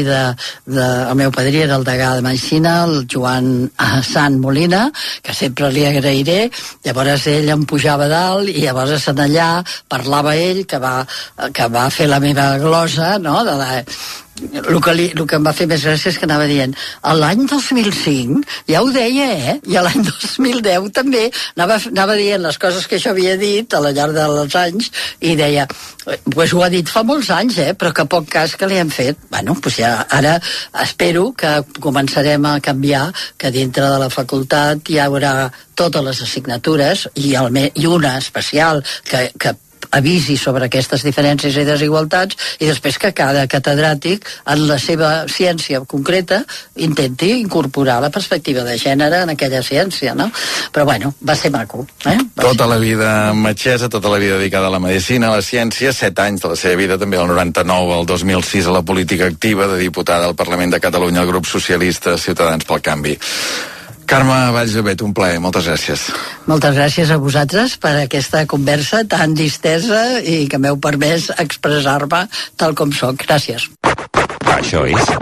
el meu padrí era el degà de Medicina, el Joan Sant Molina, que sempre li agrairé. Llavors ell em pujava dalt, i llavors allà parlava ell, que va fer la meva glosa, no?, el que em va fer més gràcia és que anava dient l'any 2005, ja ho deia, i l'any 2010 també anava dient les coses que això havia dit a la llarg dels anys, i deia pues ho ha dit fa molts anys, però que poc cas que li hem fet. Bueno, pues ja ara espero que començarem a canviar, que dintre de la facultat hi haurà totes les assignatures i una especial que avisi sobre aquestes diferències i desigualtats, i després que cada catedràtic en la seva ciència concreta intenti incorporar la perspectiva de gènere en aquella ciència, no? Però bueno, va ser maco. Tota la vida metgessa, tota la vida dedicada a la medicina, a la ciència, 7 anys de la seva vida, també del 99 al 2006 a la política activa, de diputada al Parlament de Catalunya, al grup socialista Ciutadans pel Canvi. Carme Valljovet, un plaer, moltes gràcies. Moltes gràcies a vosaltres per aquesta conversa tan distesa i que m'heu permès expressar-me tal com soc. Gràcies. Això és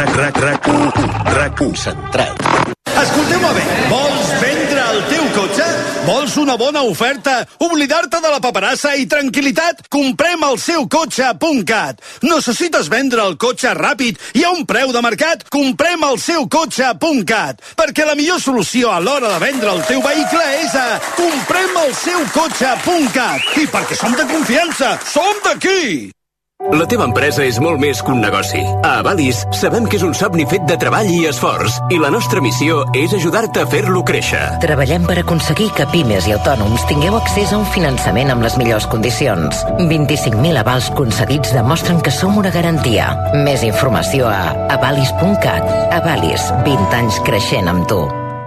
RAC concentrat. Escolteu-me bé, vols vendre el teu cotxe? Vols una bona oferta? Oblidar-te de la paperassa i tranquil·litat? Comprem el seu cotxe.cat. Necessites vendre el cotxe ràpid i a un preu de mercat? Comprem el seu cotxe.cat. Perquè la millor solució a l'hora de vendre el teu vehicle és a comprem el seu cotxe.cat. I perquè som de confiança, som d'aquí! La teva empresa és molt més que un negoci. A Avalis sabem que és un somni fet de treball i esforç, i la nostra missió és ajudar-te a fer-lo créixer. Treballem per aconseguir que pimes i autònoms tingueu accés a un finançament amb les millors condicions. 25.000 avals concedits demostren que som una garantia. Més informació a avalis.cat. Avalis, 20 anys creixent amb tu.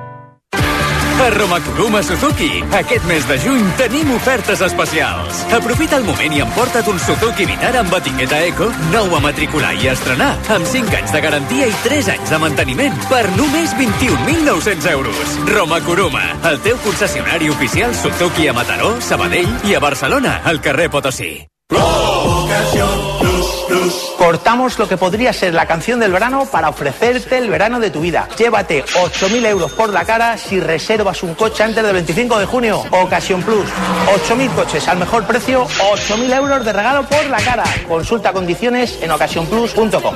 A Roma Kuruma Suzuki, aquest mes de juny tenim ofertes especials. Aprofita el moment i emporta't un Suzuki Vitara amb etiqueta Eco, nou a matricular i a estrenar, amb 5 anys de garantia i 3 anys de manteniment per només 21.900 euros. Roma Kuruma, el teu concessionari oficial Suzuki a Mataró, Sabadell i a Barcelona, al carrer Potosí. Cortamos lo que podría ser la canción del verano para ofrecerte el verano de tu vida. Llévate 8.000 euros por la cara si reservas un coche antes del 25 de junio. Ocasión Plus. 8.000 coches al mejor precio, 8.000 euros de regalo por la cara. Consulta condiciones en ocasiónplus.com.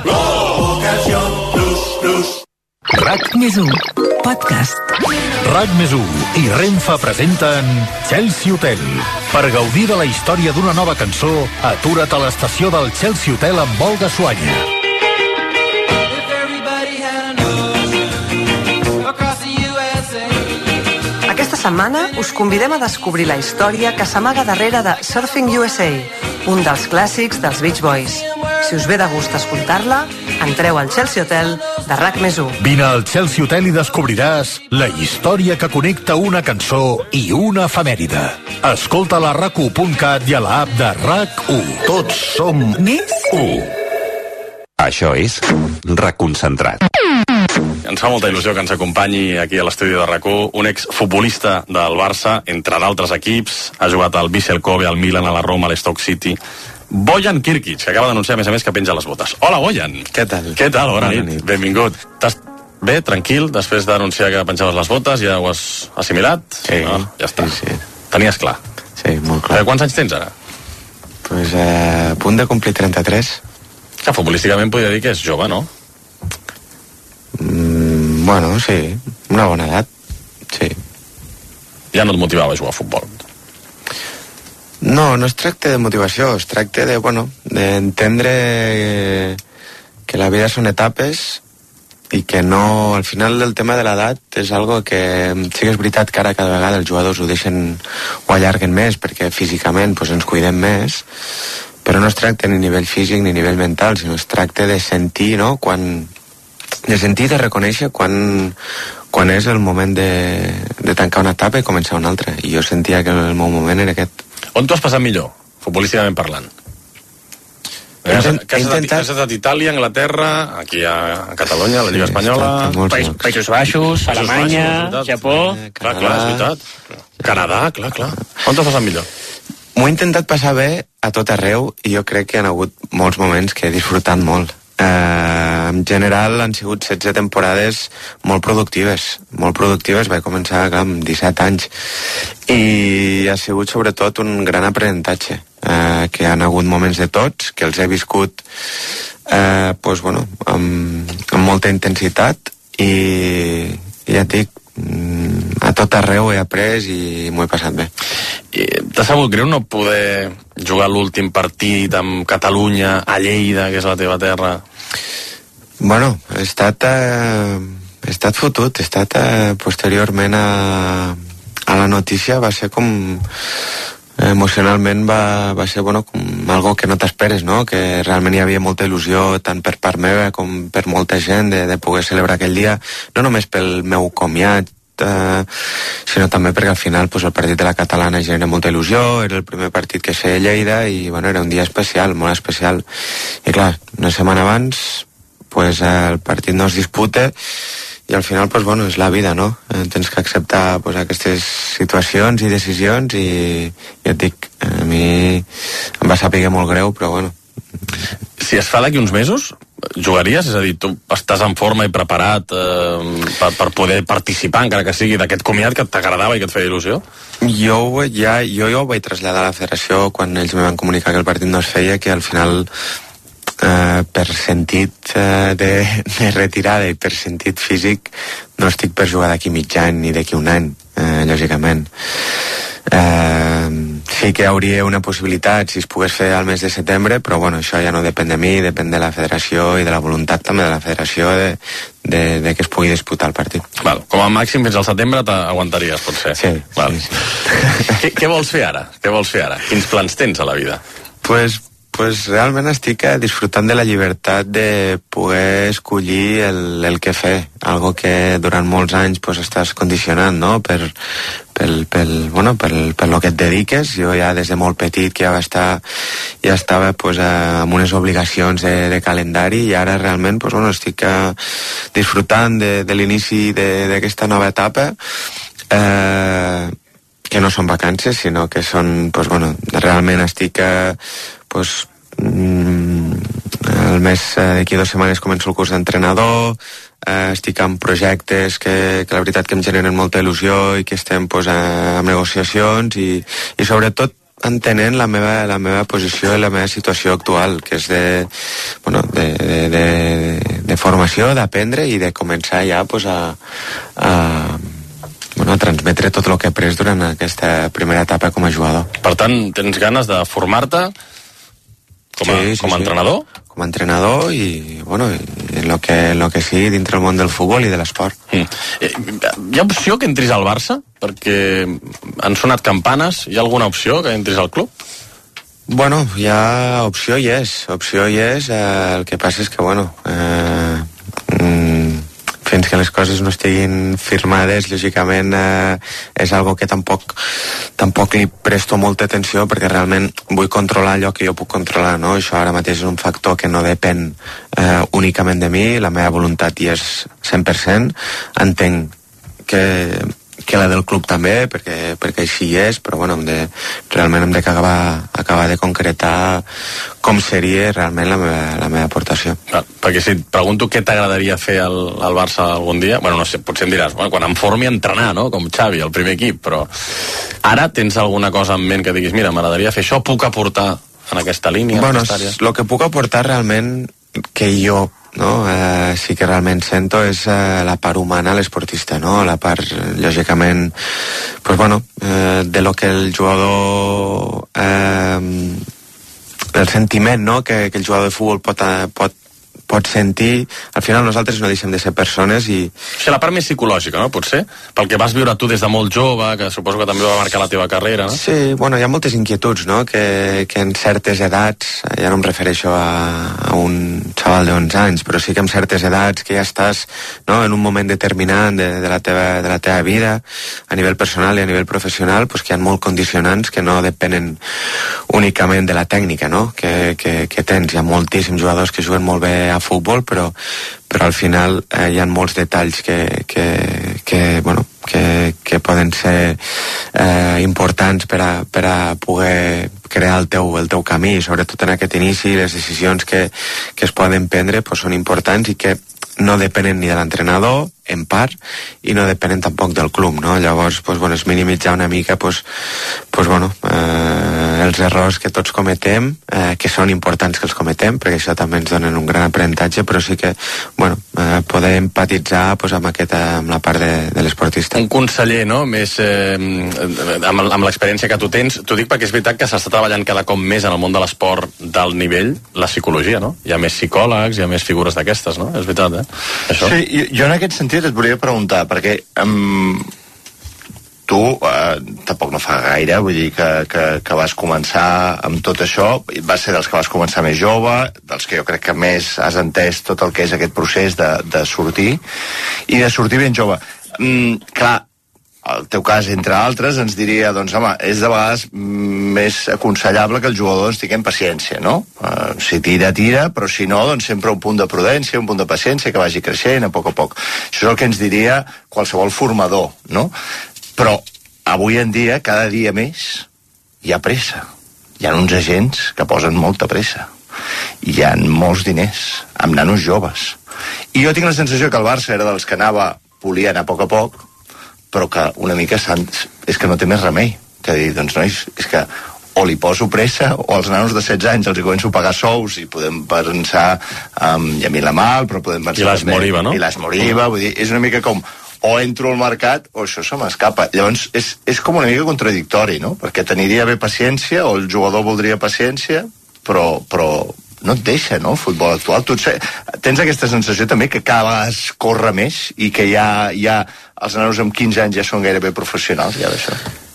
RAC+1 Podcast. RAC+1 i Renfe presenten Chelsea Hotel. Per gaudir de la història d'una nova cançó, atura't a l'estació del Chelsea Hotel amb vol de Suanya. Aquesta setmana us convidem a descobrir la història que s'amaga darrere de Surfing USA, un dels clàssics dels Beach Boys. Si us ve de gust escoltar-la, entreu al Chelsea Hotel de RAC+1. Vine al Chelsea Hotel i descobriràs la història que connecta una cançó i una efemèride. Escolta-la a RAC1.cat i a l'app de RAC1. Tots som més 1. Això és RAC-concentrat. Ens fa molta il·lusió que ens acompanyi aquí a l'estudi de RAC1 un exfutbolista del Barça, entre d'altres equips. Ha jugat al Vissel Kobe, al Milan, a la Roma, a l'Stoke City. Bojan Kirkic, que acaba d'anunciar, a més que penja les botes. Hola, Bojan. Què tal? Què tal? Bona nit. Benvingut. Estàs bé, tranquil, després d'anunciar que penjaves les botes? Ja ho has assimilat? Sí. No? Ja està. Sí. Tenies clar? Sí, molt clar. Quants anys tens ara? Pues a punt de complir 33. Que futbolísticament podria dir que és jove, no? Bueno, sí. Una bona edat. Sí. Ja no et motivava a jugar a futbol? No, no es tracta de motivació, es tracta de, bueno, d'entendre que la vida són etapes i que no, al final del tema de l'edat és algo que sí que és veritat que ara cada vegada els jugadors ho deixen, ho allarguen més perquè físicament pues, ens cuidem més, però no es tracta ni a nivell físic ni a nivell mental, sinó es tracta de sentir, no?, de sentir, de reconèixer quan és el moment de tancar una etapa i començar una altra, i jo sentia que el meu moment era aquest. On t'ho has passat millor, futbolísticament parlant? Que has estat a Itàlia, Anglaterra, aquí a Catalunya, a la Lliga Espanyola, Països Baixos, Alemanya, Japó... Clar, és veritat. Canadà, clar. On t'ho has passat millor? M'ho he intentat passar bé a tot arreu i jo crec que hi ha hagut molts moments que he disfrutat molt. En general han sigut 16 temporades molt productives, vaig començar amb 17 anys i ha sigut sobretot un gran aprenentatge que han hagut moments de tots, que els he viscut doncs, bueno, amb molta intensitat i ja et dic, a tot arreu he après i m'ho he passat bé. T'ha sabut greu no poder jugar l'últim partit amb Catalunya a Lleida, que és la teva terra? Bueno, he estat fotut, he estat posteriorment a la notícia, va ser com emocionalment va ser, bueno, com algo que no t'esperes, no? Que realment hi havia molta il·lusió tant per part meva com per molta gent de poder celebrar aquell dia, no només pel meu comiat, sinó també perquè al final pues, el partit de la catalana genera molta il·lusió, era el primer partit que feia Lleida i bueno, era un dia especial, molt especial, i clar, una setmana abans pues, el partit no es disputa i al final, pues, bueno, és la vida, no? Tens que acceptar pues, aquestes situacions i decisions i ja et dic, a mi em va saber molt greu, però bueno. Si es fa d'aquí uns mesos, jugaries? És a dir, tu estàs en forma i preparat per poder participar, encara que sigui d'aquest comiat que t'agradava i que et feia il·lusió? Jo ho vaig traslladar a la federació quan ells me van comunicar que el partit no es feia, que al final per sentit de retirada i per sentit físic no estic per jugar d'aquí mig any ni d'aquí un any, lògicament. Sí que hi hauria una possibilitat si es pogués fer al mes de setembre, però bueno, això ja no depèn de mi, depèn de la federació i de la voluntat també de la federació de que es pugui disputar el partit. Val, com a màxim fins al setembre t'aguantaries, potser. Sí. Val. Sí. Què vols fer ara? Quins plans tens a la vida? Pues realment estic disfrutant de la llibertat de poder escollir el que fer, algo que durant molts anys pues, estàs condicionat, no? Per lo que et dediques. Jo ja des de molt petit que ja estava pues, amb unes obligacions de calendari i ara realment pues, bueno, estic disfrutant de l'inici d'aquesta nova etapa, que no són vacances, sinó que són, pues, bueno, realment estic pues, el mes d'aquí 2 setmanes començo el curs d'entrenador, estic en projectes que la veritat que em generen molta il·lusió i que estem pues, en negociacions i sobretot entenent la meva posició i la meva situació actual, que és de formació, d'aprendre i de començar ja pues, a transmetre tot el que he après durant aquesta primera etapa com a jugador. Per tant, tens ganes de formar-te com a entrenador? Com a entrenador i, bueno, en lo que sigui dintre el món del futbol i de l'esport. Hi ha opció que entris al Barça? Perquè han sonat campanes. Hi ha alguna opció que entris al club? Bueno, opció hi és. El que passa és que, bueno, fins que les coses no estiguin firmades, lògicament és algo que tampoc li presto molta atenció perquè realment vull controlar allò que jo puc controlar, no? Això ara mateix és un factor que no depèn únicament de mi, la meva voluntat hi és 100%, entenc que la del club també, perquè així és, però bueno, realment hem d'acabar de concretar com seria realment la meva aportació. Perquè si et pregunto què t'agradaria fer al Barça algun dia, bueno, no sé, potser em diràs, quan em formi a entrenar, no?, com Xavi, el primer equip, però ara tens alguna cosa en ment que diguis, mira, m'agradaria fer això, puc aportar en aquesta línia? Bueno, el que puc aportar realment que jo sí que realment sento és la part humana a l'esportista, no? La part, lògicament, pues bueno, de lo que el jugador el sentiment, no?, que el jugador de futbol pot sentir. Al final nosaltres no deixem de ser persones i... O sigui, la part més psicològica, no?, potser? Pel que vas viure tu des de molt jove, que suposo que també va marcar la teva carrera, no? Sí, bueno, hi ha moltes inquietuds, no?, que en certes edats, ja no em refereixo a un xaval de 11 anys, però sí que en certes edats que ja estàs, no?, en un moment determinant de la teva vida, a nivell personal i a nivell professional, pues que hi ha molt condicionants que no depenen únicament de la tècnica, no?, que tens. Hi ha moltíssims jugadors que juguen molt bé a futbol, però al final hi ha molts detalls que poden ser importants per a poder crear el teu camí, sobretot en aquest inici. Les decisions que es poden prendre pues, són importants i que no depenen ni de l'entrenador, en part, i no depenen tampoc del club, no? Llavors, és minimitzar una mica els errors que tots cometem, que són importants que els cometem, perquè això també ens donen un gran aprenentatge, però sí que poder empatitzar amb la part de l'esportista. Un conseller, no?, més amb l'experiència que tu tens, t'ho dic perquè és veritat que s'està treballant cada cop més en el món de l'esport d'alt nivell, la psicologia, no? Hi ha més psicòlegs, hi ha més figures d'aquestes, no? És veritat, Això. Sí, jo en aquest sentit et volia preguntar, perquè tu tampoc no fa gaire, vull dir que vas començar amb tot això, vas ser dels que vas començar més jove, dels que jo crec que més has entès tot el que és aquest procés de sortir, i de sortir ben jove. Clar, el teu cas, entre altres, ens diria, doncs, home, és de vegades més aconsellable que els jugadors tinguin paciència, no? Si tira, però si no, doncs sempre un punt de prudència, un punt de paciència, que vagi creixent a poc. Això és el que ens diria qualsevol formador, no? Però avui en dia, cada dia més, hi ha pressa. Hi ha uns agents que posen molta pressa. Hi ha molts diners, amb nanos joves. I jo tinc la sensació que el Barça era dels que anava poliant a poc, però que una mica és que no té més remei que dir, doncs nois, és que o li poso pressa o als nanos de 16 anys els hi començo a pagar sous i podem pensar i a mi la mal, però podem pensar i l'Esmoriva, no? I l'Esmoriva, vull dir, és una mica com o entro al mercat o això se m'escapa. Llavors és com una mica contradictori, no? Perquè t'aniria bé paciència o el jugador voldria paciència, però no et deixa, no?, el futbol actual. Tu tens aquesta sensació també que cada vegada es corre més i que ja els nanos amb 15 anys ja són gairebé professionals, ja d'això.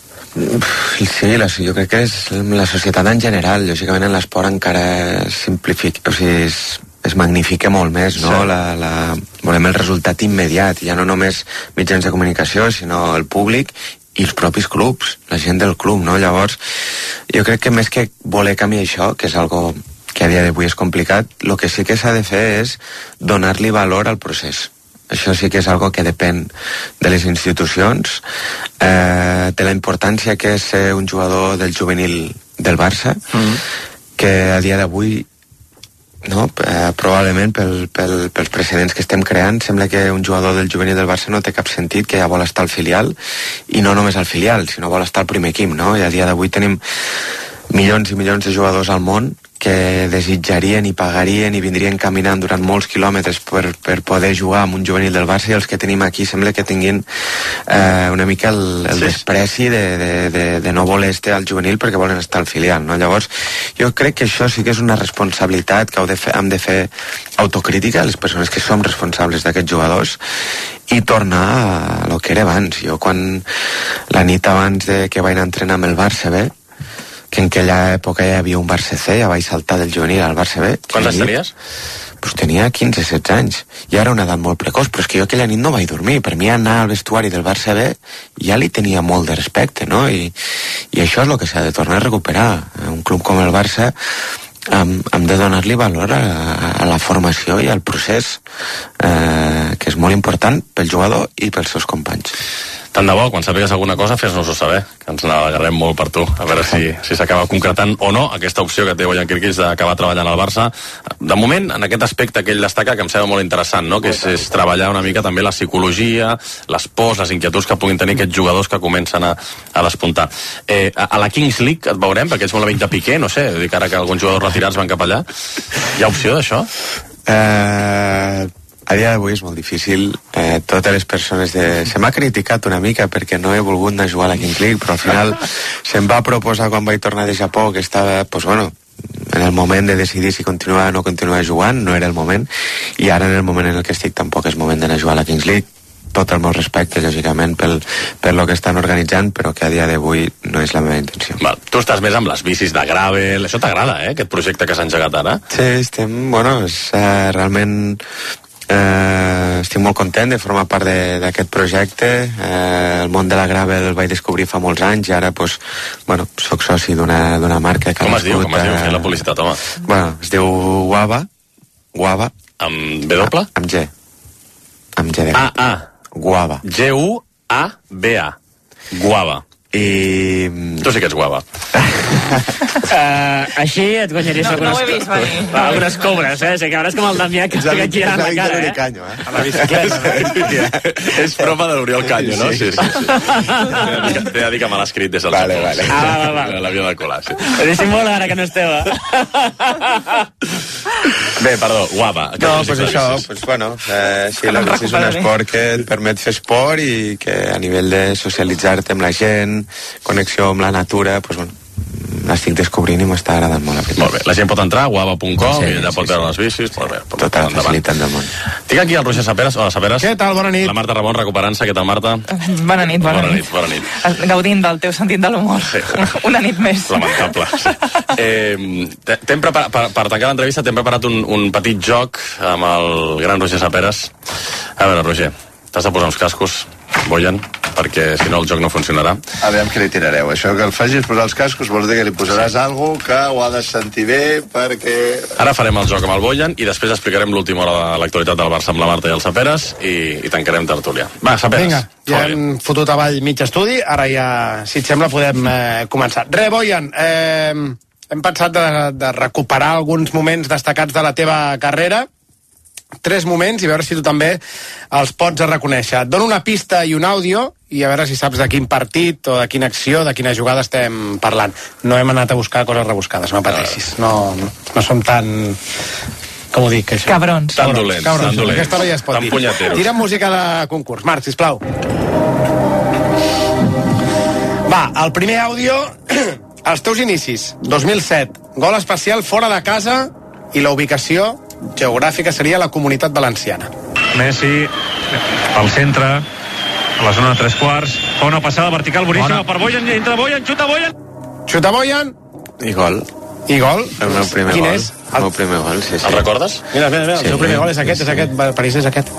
Sí, jo crec que és la societat en general. Lògicament en l'esport encara simplifica, o sigui, es magnifica molt més, no? Sí. Volem el resultat immediat, ja no només mitjans de comunicació, sinó el públic i els propis clubs, la gent del club, no? Llavors, jo crec que més que voler canviar això, que és algo que a dia d'avui és complicat, el que sí que s'ha de fer és donar-li valor al procés. Això sí que és algo que depèn de les institucions, de la importància que és ser un jugador del juvenil del Barça, que a dia d'avui, no, probablement pels precedents que estem creant, sembla que un jugador del juvenil del Barça no té cap sentit, que ja vol estar al filial, i no només al filial, sinó vol estar al primer equip, no? I a dia d'avui tenim milions i milions de jugadors al món que desitjarien i pagarien i vindrien caminant durant molts quilòmetres per poder jugar amb un juvenil del Barça, i els que tenim aquí sembla que tinguin una mica el despreci de no voler estar al juvenil perquè volen estar al filial, no? Llavors jo crec que això sí que és una responsabilitat que hem de fer autocrítica, les persones que som responsables d'aquests jugadors, i tornar a lo que era abans. Jo quan la nit abans que vaig entrenar amb el Barça B, que en aquella època ja hi havia un Barça C, ja vaig saltar del juvenil al Barça B. Quants anys tenies? Pues tenia 15-16 anys. Ja era una edat molt precoç, però és que jo aquella nit no vaig dormir. Per mi anar al vestuari del Barça B ja li tenia molt de respecte, no? I això és el que s'ha de tornar a recuperar. Un club com el Barça hem de donar-li valor a la formació i al procés, que és molt important pel jugador i pels seus companys. Tant de bo, quan sàpigues alguna cosa, fes-nos-ho saber, que ens n'alegrem molt per tu, a veure si s'acaba concretant o no aquesta opció que té Bojan Kirkic d'acabar treballant al Barça. De moment, en aquest aspecte que ell destaca, que em sembla molt interessant, no?, que és treballar una mica també la psicologia, les pors, les inquietuds que puguin tenir aquests jugadors que comencen a despuntar. A la Kings League et veurem, perquè ets molt amic de Piqué, no sé, dic ara que alguns jugadors retirats van cap allà. Hi ha opció d'això? A dia d'avui és molt difícil. Totes les persones se m'ha criticat una mica perquè no he volgut anar a jugar a la Kings League, però al final se'm va proposar quan vaig tornar de Japó, que estava, en el moment de decidir si continuar o no continuar jugant, no era el moment, i ara en el moment en el que estic tampoc és moment d'anar a jugar a la Kings League. Tot el meu respecte, lògicament, per lo que estan organitzant, però que a dia d'avui no és la meva intenció. Val. Tu estàs més amb les bicis de gravel, això t'agrada, aquest projecte que s'ha engegat ara? Sí, estem, realment estic molt content de formar part d'aquest projecte. El món de la gravel el vaig descobrir fa molts anys i ara soc soci d'una marca que com es diu? Fes la publicitat, home. Es diu Guava. Amb W? Amb G. Amb G de Guava. G-U-A-B-A. Guava. I... Tu sí que ets guava. Així et guanyaries no ho he vist venir. algunes cobres, Sé que veuràs com el Damià que et fica girant la cara, A la bicicleta. És prova de l'Oriol Canyo, no? Sí. T'he de dir que me l'ha escrit des del Vale. l'avió de colar, sí. Dissimula ara que no és teva. Bé, perdó, guapa. No, pues això, sí, la bici és un esport que et permet fer esport i que a nivell de socialitzar-te amb la gent, connexió amb la natura, pues bueno, l'estic descobrint i m'està agradant molt. Molt bé, la gent pot entrar a guava.com i allà pot veure les bicis. Molt bé, tota la facilitat del món. Tinc aquí el Roger Saperes. Hola, Saperes. Què tal? Bona nit. La Marta Ramon recuperant-se. Què tal, Marta? Bona nit. Bona nit. Gaudint del teu sentit de l'humor. Sí. Una nit més. Lamentable. Per tancar l'entrevista t'hem preparat un petit joc amb el gran Roger Saperes. A veure, Roger, t'has de posar uns cascos, Boyan, perquè si no el joc no funcionarà. A veure què li tirareu. Això que el facis posar els cascos vols dir que li posaràs alguna que ho ha de sentir bé perquè... Ara farem el joc amb el Boyan i després explicarem l'última hora de l'actualitat del Barça amb la Marta i el Saperes i tancarem tertúlia. Va, Saperes. Vinga, ja hem fotut avall mig estudi, ara ja, si et sembla, podem començar. Boyan, hem pensat de recuperar alguns moments destacats de la teva carrera, 3 moments, i veure si tu també els pots reconèixer. Et dono una pista i un àudio i a veure si saps de quin partit o de quina acció, de quina jugada estem parlant. No hem anat a buscar coses rebuscades, no pateixis. No som tan... Com ho dic, això? Cabrons. Tan dolents. Aquesta hora ja es pot dir. Punyeteros. Tira música de concurs. Marc, sisplau. Va, el primer àudio, els teus inicis. 2007, gol especial fora de casa i la ubicació geogràfica seria la Comunitat Valenciana. Messi al centre, a la zona de 3/4, fa una passada vertical boníssima per Boyan, entra Boyan, xuta Boyan. Xuta Boyan. I gol. I gol? El meu primer Quin gol. és? El meu primer gol, sí. El recordes? Mira, el seu primer gol és aquest, París és aquest.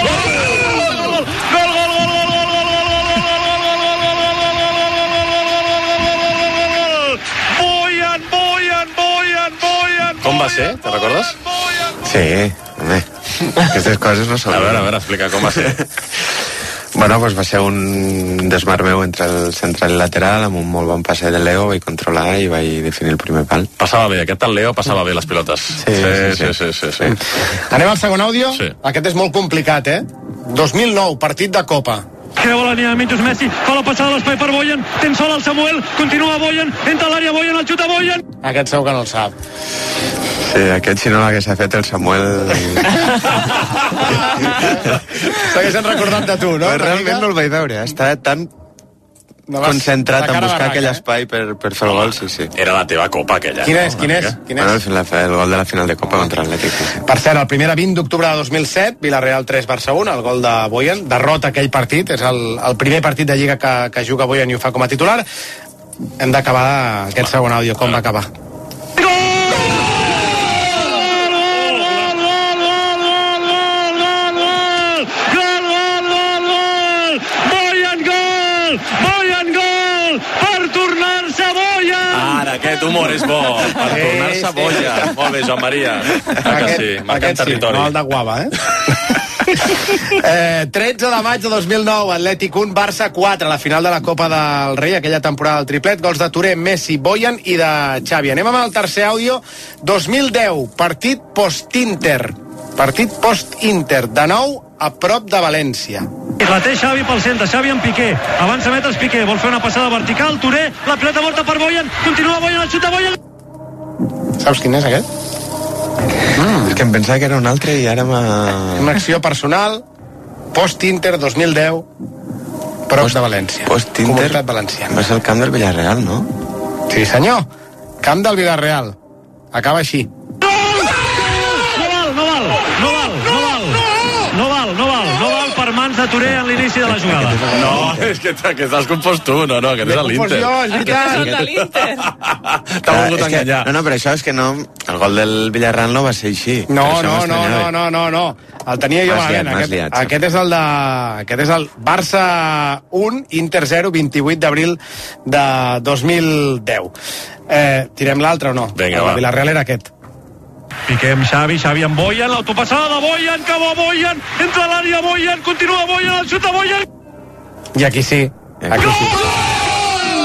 Com va ser? Te recordes? Sí, home, aquestes coses no són... A veure, explica com va ser. Bueno, pues va ser un desmar meu entre el central i el lateral, amb un molt bon passe de Leo, vaig controlar i vaig definir el primer pal. Passava bé, aquest tal Leo passava bé les pilotes. Sí. Anem al segon àudio? Sí. Aquest és molt complicat, 2009, partit de Copa. Que vol anar a menys Messi, fa la passada a l'espai per Boyan, ten sol el Samuel, continua Boyan, entra a l'àrea Boyan, el xuta Boyan. Aquest segur que no el sap. Sí, aquest si no l'hagués fet el Samuel... S'haguessin recordat de tu, no? Pues realment no el vaig veure, estava tan concentrat en buscar aquell espai per fer el gol, sí. Era la teva copa aquella. Quin és? Bueno, el gol de la final de Copa contra l'Atlètic. Per cert, el primer 20 d'octubre de 2007, Villarreal 3, Barça 1, el gol de Boyan, derrota aquell partit, és el primer partit de Lliga que juga Boyan i ho fa com a titular. Hem d'acabar aquest segon àudio, com va acabar. Aquest humor és bo, per tornar-se boia. Molt bé, Joan Maria. Sí, marcant territori. No el de Guava, 13 de maig de 2009, Atlètic 1, Barça 4, la final de la Copa del Rei, aquella temporada del triplet, gols de Touré, Messi, Boyan i de Xavi. Anem amb el tercer àudio. 2010, partit post-Inter, de nou a prop de València. La té Xavi pel centre, Xavi amb Piqué, avança metres Piqué, vol fer una passada vertical, Touré, la pilota morta per Boyan, continua Boyan, el xuta Boyan. Saps quin és aquest? És que em pensava que era un altre i ara una acció personal, post-Inter 2010, prop de València. Post-Inter Comunitat Valenciana. va ser el camp del Villarreal, no? Sí, senyor, camp del Villarreal. Acaba així. No val per mans de Touré en l'inici de la jugada. No, és que t'has compost tu, no, aquest és l'Inter. És veritat. T'ha volgut enganyar. No, però això és que no... El gol del Villarreal no va ser així. No. El tenia jo malament. Aquest és el Barça 1, Inter 0, 28 d'abril de 2010. Tirem l'altre o no? Vinga, va. El Villarreal era aquest. Piqué amb Xavi amb Boyan, l'autopassada de Boyan, que va Boyan, entra a l'àrea Boyan, continua Boyan, el xuta Boyan. I aquí sí.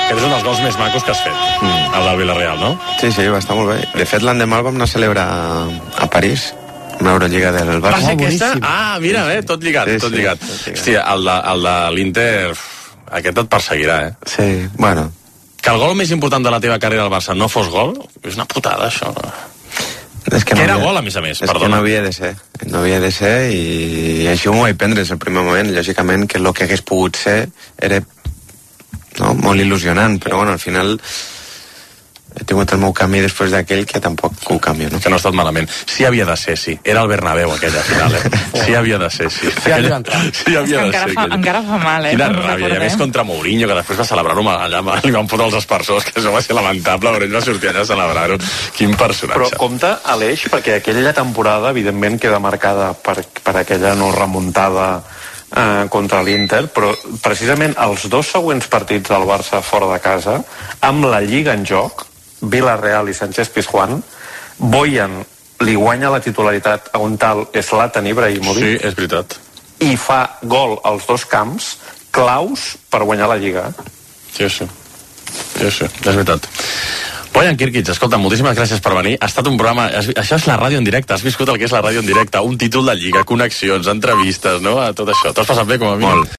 Aquest és un dels gols més macos que has fet, el del Villarreal, no? Sí, va estar molt bé. De fet, l'endemà el vam anar a celebrar a París, una Eurolliga del Barça. Va ser aquesta? Ah, mira, tot lligat, tot lligat. Hòstia, el de l'Inter, aquest et perseguirà, Sí, bueno. Que el gol més important de la teva carrera al Barça no fos gol, és una putada, això. És que no era gol, a més, És que no havia de ser. No havia de ser i així m'ho vaig prendre des del primer moment. Lògicament que el que hagués pogut ser era molt il·lusionant, però bueno, al final he tingut el meu camí després d'aquell que tampoc ho canvio, no? Que no ha estat malament. Sí havia de ser, sí. Era el Bernabéu, aquella final, Sí havia de ser, sí. Sí havia d'entrar. Sí havia de ser. Encara fa mal, Quina ràbia. I a més contra Mourinho, que després va celebrar-ho allà, li van fotre els aspersors, que això va ser lamentable, però ell va sortir allà a celebrar-ho. Quin personatge. Però compte, Aleix, perquè aquella temporada, evidentment, queda marcada per aquella no remuntada contra l'Inter, però precisament els 2 següents partits del Barça fora de casa, amb la Lliga en joc, Villarreal i Sánchez Pizjuán, Bojan li guanya la titularitat a un tal Zlatan Ibrahimovic. Sí, és veritat. I fa gol als 2 camps claus per guanyar la Lliga. Sí, és veritat. Bojan Kirkic, escolta, moltíssimes gràcies per venir. Ha estat un programa... Això és la ràdio en directe. Has viscut el que és la ràdio en directe. Un títol de Lliga, connexions, entrevistes, no? Tot això. T'ho has passat bé, com a mínim? Molt.